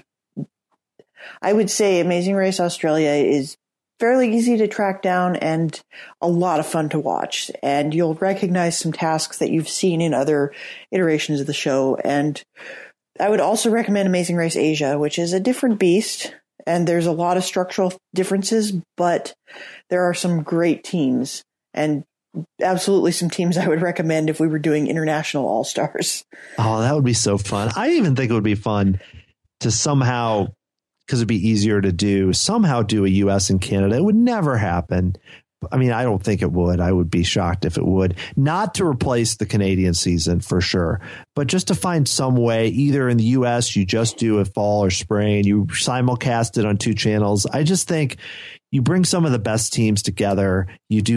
I would say Amazing Race Australia is fairly easy to track down and a lot of fun to watch. And you'll recognize some tasks that you've seen in other iterations of the show. And I would also recommend Amazing Race Asia, which is a different beast. And there's a lot of structural differences, but there are some great teams and absolutely some teams I would recommend if we were doing international all-stars. Oh, that would be so fun. I even think it would be fun to somehow, because it'd be easier to do, somehow do a US and Canada. It would never happen. I mean, I don't think it would. I would be shocked if it would. Not to replace the Canadian season for sure, but just to find some way, either in the US, you just do a fall or spring, you simulcast it on 2 channels. I just think you bring some of the best teams together.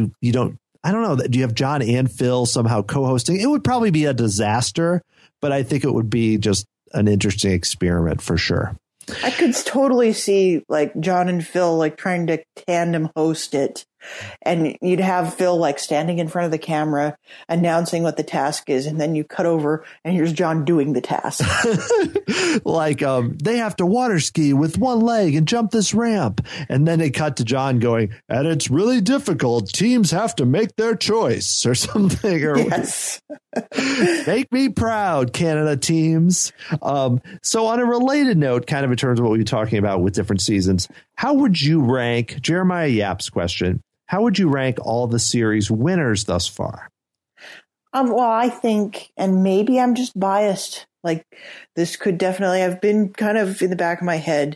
I don't know. Do you have John and Phil somehow co-hosting? It would probably be a disaster, but I think it would be just an interesting experiment for sure. I could totally see like John and Phil like trying to tandem host it, and you'd have Phil like standing in front of the camera announcing what the task is, and then you cut over and here's John doing the task. Like they have to water ski with one leg and jump this ramp, and then they cut to John going, and it's really difficult. Teams have to make their choice or something. Or yes. Make me proud, Canada teams. So on a related note, kind of in terms of what we were talking about with different seasons, how would you rank Jeremiah Yap's question? How would you rank all the series winners thus far? Well, I think, and maybe I'm just biased, like this could definitely have been kind of in the back of my head,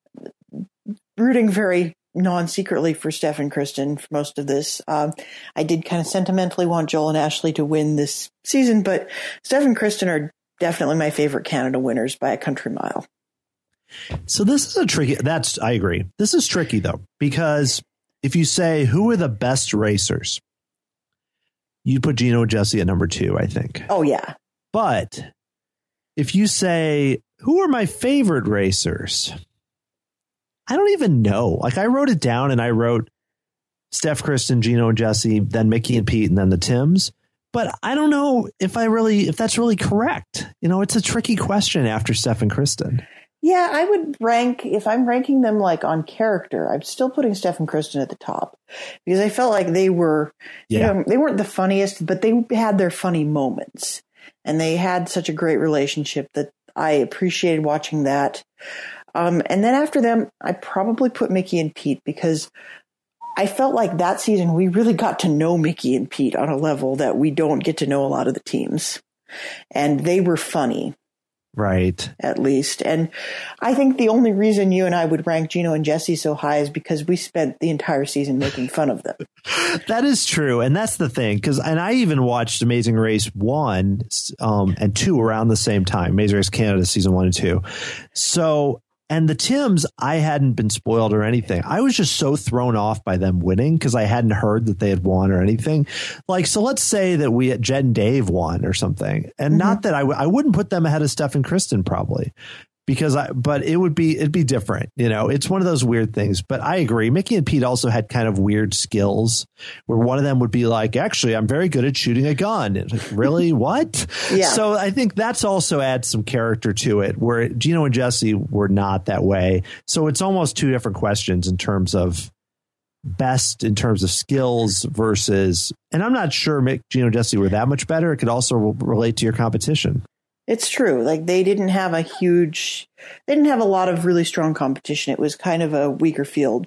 rooting very non-secretly for Steph and Kristen for most of this. I did kind of sentimentally want Joel and Ashley to win this season, but Steph and Kristen are definitely my favorite Canada winners by a country mile. So this is a tricky, I agree. This is tricky though, because if you say who are the best racers, you put Gino and Jesse at number 2, I think. Oh yeah. But if you say who are my favorite racers, I don't even know. Like I wrote it down and I wrote Steph, Kristen, Gino and Jesse, then Mickey and Pete, and then the Tims. But I don't know if that's really correct. You know, it's a tricky question after Steph and Kristen. Yeah, I would rank, if I'm ranking them like on character, I'm still putting Steph and Kristen at the top because I felt like they were, you know, they weren't the funniest, but they had their funny moments and they had such a great relationship that I appreciated watching that. And then after them, I probably put Mickey and Pete because I felt like that season we really got to know Mickey and Pete on a level that we don't get to know a lot of the teams. And they were funny. Right. At least. And I think the only reason you and I would rank Gino and Jesse so high is because we spent the entire season making fun of them. That is true. And that's the thing. And I even watched Amazing Race 1 and 2 around the same time. Amazing Race Canada season 1 and 2. So, and the Tims, I hadn't been spoiled or anything. I was just so thrown off by them winning because I hadn't heard that they had won or anything. Like, so let's say that we at Jed and Dave won or something. And not that I wouldn't put them ahead of Steph and Kristen probably because but it'd be different. You know, it's one of those weird things. But I agree. Mickey and Pete also had kind of weird skills where one of them would be like, actually, I'm very good at shooting a gun. It's like, really? What? Yeah. So I think that's also adds some character to it where Gino and Jesse were not that way. So it's almost 2 different questions in terms of best in terms of skills versus, and I'm not sure Gino and Jesse were that much better. It could also relate to your competition. It's true. Like they didn't have a lot of really strong competition. It was kind of a weaker field.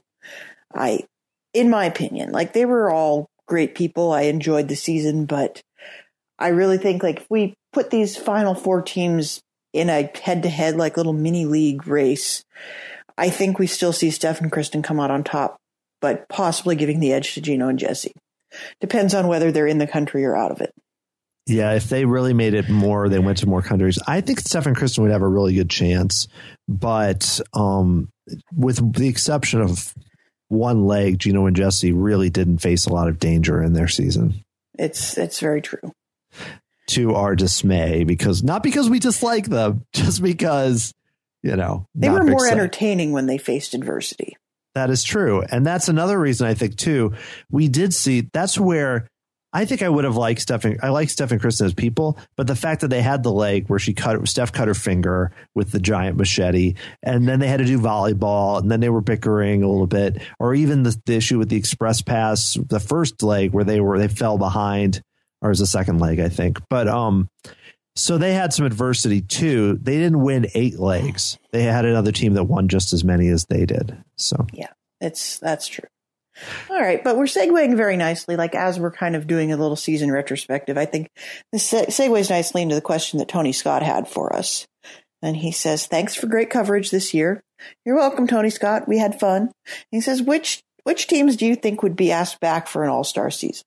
In my opinion, like they were all great people. I enjoyed the season, but I really think like if we put these final 4 teams in a head to head, like little mini league race, I think we still see Steph and Kristen come out on top, but possibly giving the edge to Gino and Jesse. Depends on whether they're in the country or out of it. Yeah, if they really made it more, they went to more countries. I think Steph and Kristen would have a really good chance. But with the exception of one leg, Gino and Jesse really didn't face a lot of danger in their season. It's very true. To our dismay, not because we dislike them, just because They were more entertaining when they faced adversity. That is true. And that's another reason I think, too, we did see that's where I think I would have liked Steph. I like Steph and Kristen as people, but the fact that they had the leg where Steph cut her finger with the giant machete, and then they had to do volleyball, and then they were bickering a little bit, or even the issue with the express pass, the first leg where they fell behind, or it was the second leg, I think. But so they had some adversity too. They didn't win 8 legs. They had another team that won just as many as they did. So yeah, that's true. All right, but we're segueing very nicely, like as we're kind of doing a little season retrospective. I think this segues nicely into the question that Tony Scott had for us. And he says, thanks for great coverage this year. You're welcome, Tony Scott. We had fun. He says, which teams do you think would be asked back for an all-star season?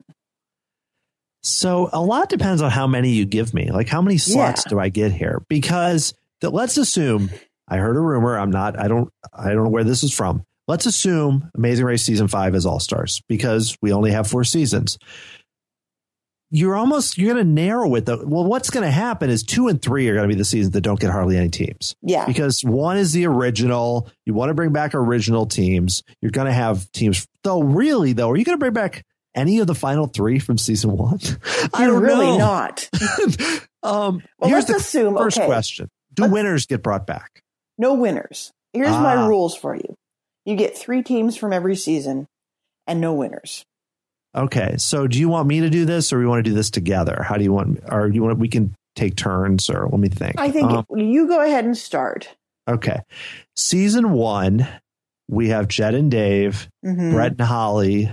So a lot depends on how many you give me. Like, how many slots do I get here? Because let's assume I heard a rumor. I don't know where this is from. Let's assume Amazing Race Season 5 is All-Stars because we only have 4 seasons. You're going to narrow it, though. Well, what's going to happen is 2 and 3 are going to be the seasons that don't get hardly any teams. Yeah. Because 1 is the original. You want to bring back original teams. You're going to have teams. Though, really, though, are you going to bring back any of the final 3 from Season 1? I don't really not. Well, let's assume. First question. Do winners get brought back? No winners. Here's my rules for you. You get 3 teams from every season and no winners. Okay. So do you want me to do this or we want to do this together? How do you want, we can take turns or let me think. I think you go ahead and start. Okay. Season 1, we have Jed and Dave, Brett and Holly.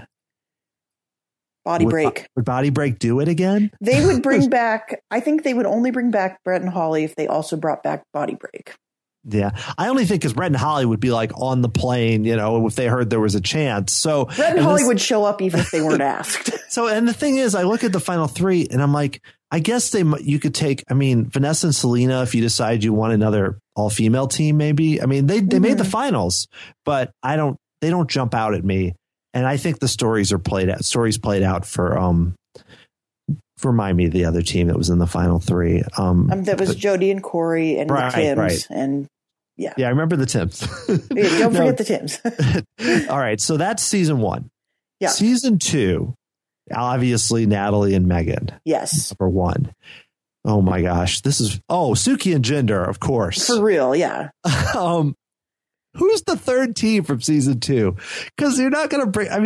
Body Break. Would Body Break do it again? They would bring back, I think they would only bring back Brett and Holly if they also brought back Body Break. Yeah, I only think because Brett and Holly would be like on the plane, if they heard there was a chance. So Brett and Holly would show up even if they weren't asked. So, and the thing is, I look at the final 3 and I'm like, I guess you could take, Vanessa and Selena, if you decide you want another all female team, maybe. They made the finals, but they don't jump out at me. And I think the stories played out for remind me of the other team that was in the final 3. That was Jody and Corey and the Tims. Right. And yeah, I remember the Tims. Don't forget the Tims. All right. So that's season 1. Yeah. Season 2, obviously Natalie and Megan. Yes. Number 1. Oh my gosh. Suki and Jinder, of course. For real. Yeah. Who's the third team from season 2? Because you're not going to bring.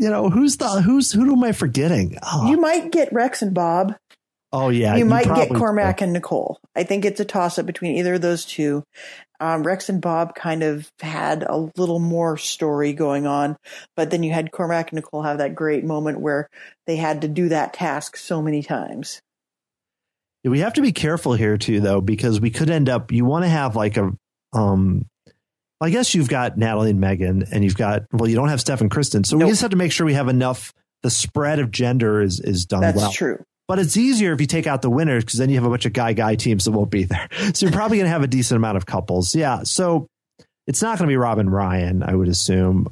Who am I forgetting? Oh. You might get Rex and Bob. Oh yeah, you might get Cormac and Nicole. I think it's a toss up between either of those two. Rex and Bob kind of had a little more story going on, but then you had Cormac and Nicole have that great moment where they had to do that task so many times. We have to be careful here too, though, because we could end up. You want to have like a. I guess you've got Natalie and Megan, and you don't have Steph and Kristen. So we just have to make sure we have enough. The spread of gender is done well. That's true. But it's easier if you take out the winners because then you have a bunch of guy teams that won't be there. So you're probably going to have a decent amount of couples. Yeah. So it's not going to be Rob and Ryan, I would assume.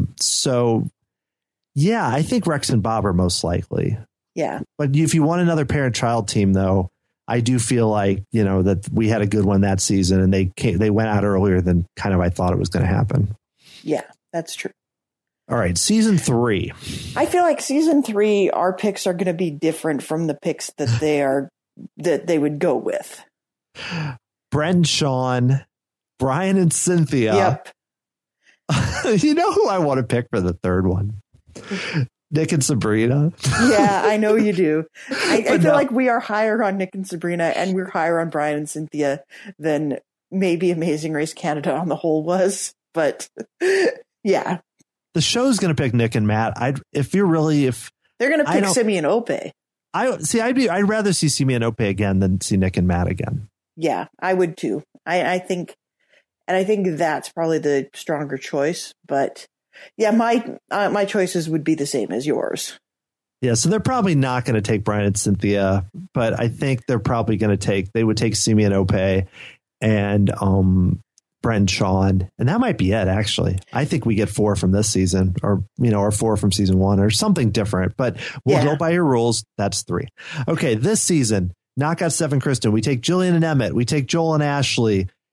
I think Rex and Bob are most likely. Yeah. But if you want another parent-child team, though, I do feel like, that we had a good one that season and they went out earlier than kind of I thought it was going to happen. Yeah, that's true. All right. Season 3. I feel like season 3, our picks are going to be different from the picks that they would go with. Brent and Sean, Brian and Cynthia. Yep. You know who I want to pick for the third one? Nick and Sabrina. Yeah, I know you do. I feel like we are higher on Nick and Sabrina and we're higher on Brian and Cynthia than maybe Amazing Race Canada on the whole was. But yeah. The show's going to pick Nick and Matt. They're going to pick Simi and Ope. I'd rather see Simi and Ope again than see Nick and Matt again. Yeah, I would too. I think that's probably the stronger choice. But yeah, my choices would be the same as yours. Yeah, so they're probably not going to take Brian and Cynthia, but I think they're probably going to take Simi and Ope and Brent and Sean, and that might be it. Actually, I think we get 4 from this season, or 4 from season 1, or something different. But we'll go by your rules. That's 3. Okay, this season, knock out Steph and Kristen. We take Jillian and Emmett. We take Joel and Ashley.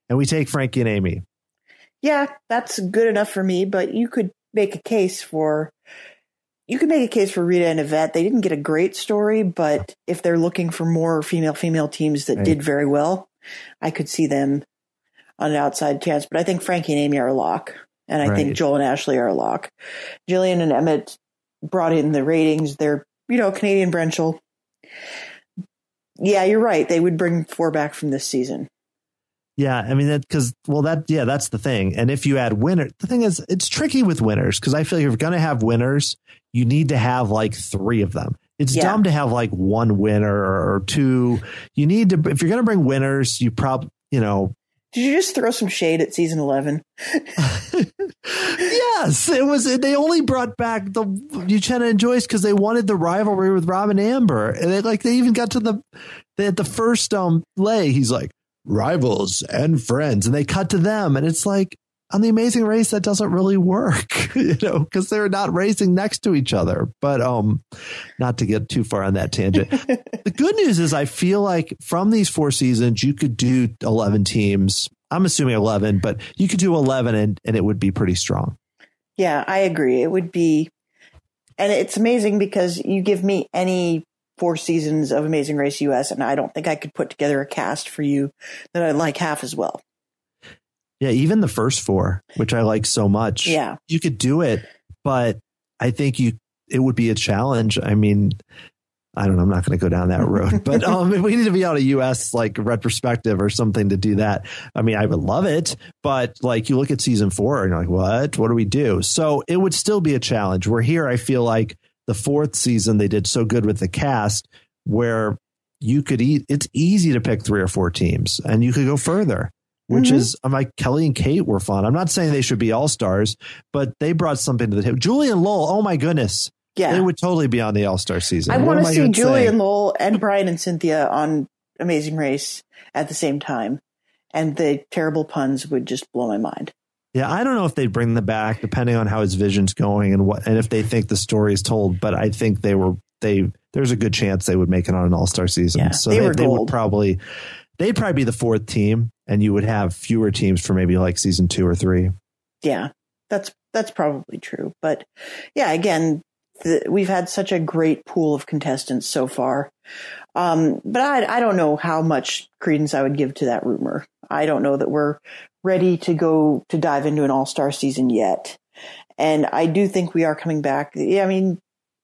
and we take Frankie and Amy. Yeah, that's good enough for me, but you could make a case for Rita and Yvette. They didn't get a great story, but if they're looking for more female teams that did very well, I could see them on an outside chance. But I think Frankie and Amy are a lock, and I think Joel and Ashley are a lock. Jillian and Emmett brought in the ratings. They're, Canadian Brenchel. Yeah, you're right. They would bring 4 back from this season. Yeah, I mean, that's the thing. And if you add winner, the thing is, it's tricky with winners because I feel like if you're going to have winners, you need to have like 3 of them. It's dumb to have like 1 winner or 2. You need to, if you're going to bring winners, you probably, Did you just throw some shade at season 11? Yes, it was. They only brought back the Uchenna and Joyce because they wanted the rivalry with Rob and Amber, and they even got to the first lay. He's like, rivals and friends, and they cut to them, and it's like, on the Amazing Race that doesn't really work, because they're not racing next to each other. But not to get too far on that tangent. The good news is I feel like from these 4 seasons you could do 11 teams. I'm assuming 11, but you could do 11 and it would be pretty strong. Yeah, I agree. It would be, and it's amazing because you give me any 4 seasons of Amazing Race US, and I don't think I could put together a cast for you that I like half as well. Yeah, even the first 4, which I like so much. Yeah, you could do it, but I think it would be a challenge. I mean, I don't know. I'm not going to go down that road, but we need to be on a US like retrospective or something to do that. I mean, I would love it, but like you look at season 4 and you're like, what do we do? So it would still be a challenge. We're here. I feel like the 4th season, they did so good with the cast where you could it's easy to pick 3 or 4 teams and you could go further, which is, I'm like, Kelly and Kate were fun. I'm not saying they should be all-stars, but they brought something to the table. Julie and Lowell, oh my goodness. Yeah, they would totally be on the All-Star season. I want to see Julie and Lowell and Brian and Cynthia on Amazing Race at the same time. And the terrible puns would just blow my mind. Yeah, I don't know if they'd bring them back, depending on how his vision's going and if they think the story is told. But I think there's a good chance they would make it on an All-Star season. Yeah, so they would probably be the 4th team, and you would have fewer teams for maybe like season 2 or 3. Yeah, that's probably true. But yeah, again, we've had such a great pool of contestants so far. But I don't know how much credence I would give to that rumor. I don't know that we're ready to dive into an all-star season yet. And I do think we are coming back. I mean,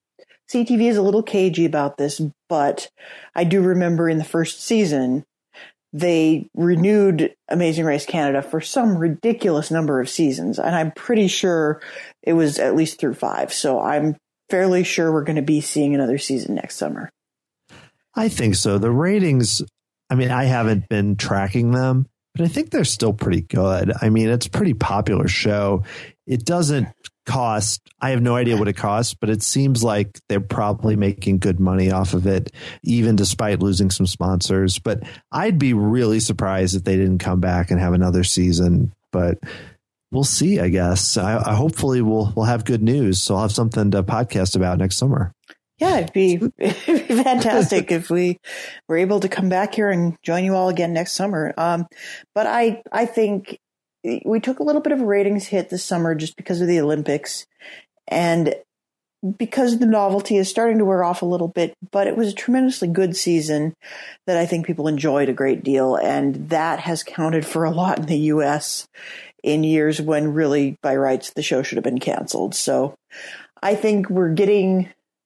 CTV is a little cagey about this, but I do remember in the first season, they renewed Amazing Race Canada for some ridiculous number of seasons. And I'm pretty sure it was at least through 5. So I'm fairly sure we're going to be seeing another season next summer. I think so. The ratings, I mean, I haven't been tracking them, but I think they're still pretty good. I mean, it's a pretty popular show. It doesn't cost, I have no idea what it costs, but it seems like they're probably making good money off of it, even despite losing some sponsors. But I'd be really surprised if they didn't come back and have another season. But we'll see, I guess. I hopefully we'll have good news. So I'll have something to podcast about next summer. Yeah, it'd be fantastic if we were able to come back here and join you all again next summer. But I think we took a little bit of a ratings hit this summer just because of the Olympics and because the novelty is starting to wear off a little bit, but it was a tremendously good season that I think people enjoyed a great deal. And that has counted for a lot in the US in years when really by rights the show should have been canceled. So I think we're getting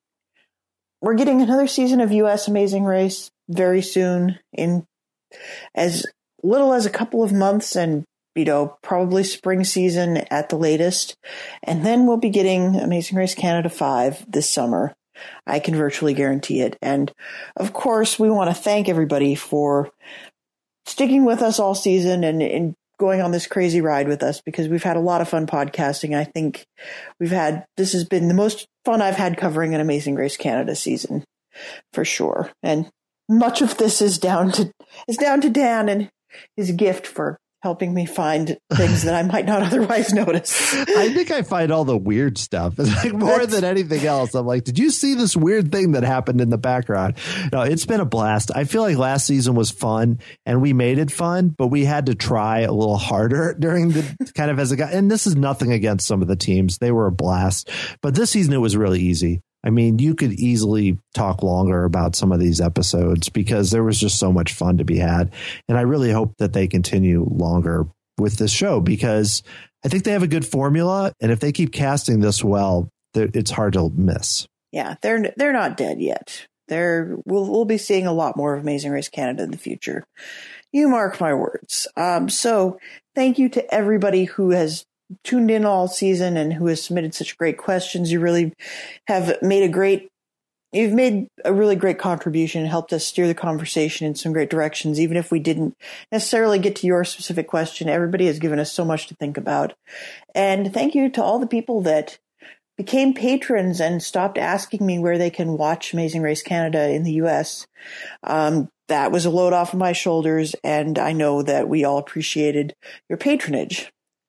another season of US Amazing Race very soon, in as little as a couple of months, and probably spring season at the latest. And then we'll be getting Amazing Race Canada 5 this summer. I can virtually guarantee it. And of course, we want to thank everybody for sticking with us all season and going on this crazy ride with us, because we've had a lot of fun podcasting. I think this has been the most fun I've had covering an Amazing Race Canada season for sure. And much of this is down to Dan and his gift for helping me find things that I might not otherwise notice. I think I find all the weird stuff. It's like more than anything else. I'm like, did you see this weird thing that happened in the background? No, it's been a blast. I feel like last season was fun and we made it fun, but we had to try a little harder during the kind of as a guy. And this is nothing against some of the teams. They were a blast, but this season it was really easy. I mean, you could easily talk longer about some of these episodes because there was just so much fun to be had. And I really hope that they continue longer with this show because I think they have a good formula. And if they keep casting this well, it's hard to miss. Yeah, they're not dead yet. We'll be seeing a lot more of Amazing Race Canada in the future. You mark my words. So thank you to everybody who has tuned in all season and who has submitted such great questions. You really have you've made a really great contribution and helped us steer the conversation in some great directions. Even if we didn't necessarily get to your specific question, everybody has given us so much to think about. And thank you to all the people that became patrons and stopped asking me where they can watch Amazing Race Canada in the US. That was a load off of my shoulders, and I know that we all appreciated your patronage.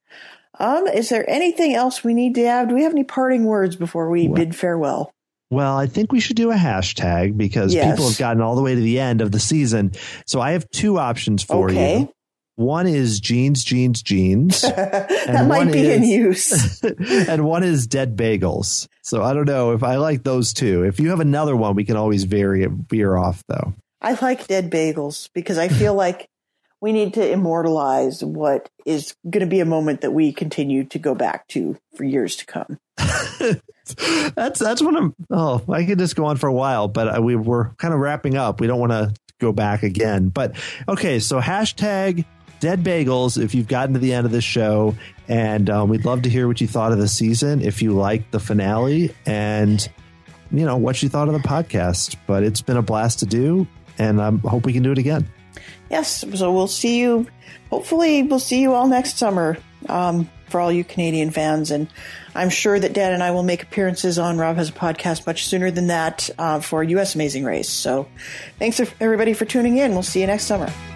Is there anything else we need to have? Do we have any parting words before we bid farewell? Well, I think we should do a hashtag because people have gotten all the way to the end of the season. So I have two options for you. One is jeans. That might be in use. And one is dead bagels. So I don't know if I like those two. If you have another one, we can always veer off, though. I like dead bagels because I feel like we need to immortalize what is going to be a moment that we continue to go back to for years to come. That's what I could just go on for a while, but we're kind of wrapping up. We don't want to go back again, but okay. So hashtag dead bagels. If you've gotten to the end of this show, and we'd love to hear what you thought of the season. If you liked the finale and what you thought of the podcast, but it's been a blast to do. And I hope we can do it again. Yes. So we'll see you. Hopefully we'll see you all next summer for all you Canadian fans. And I'm sure that Dan and I will make appearances on Rob Has a Podcast much sooner than that for U.S. Amazing Race. So thanks everybody for tuning in. We'll see you next summer.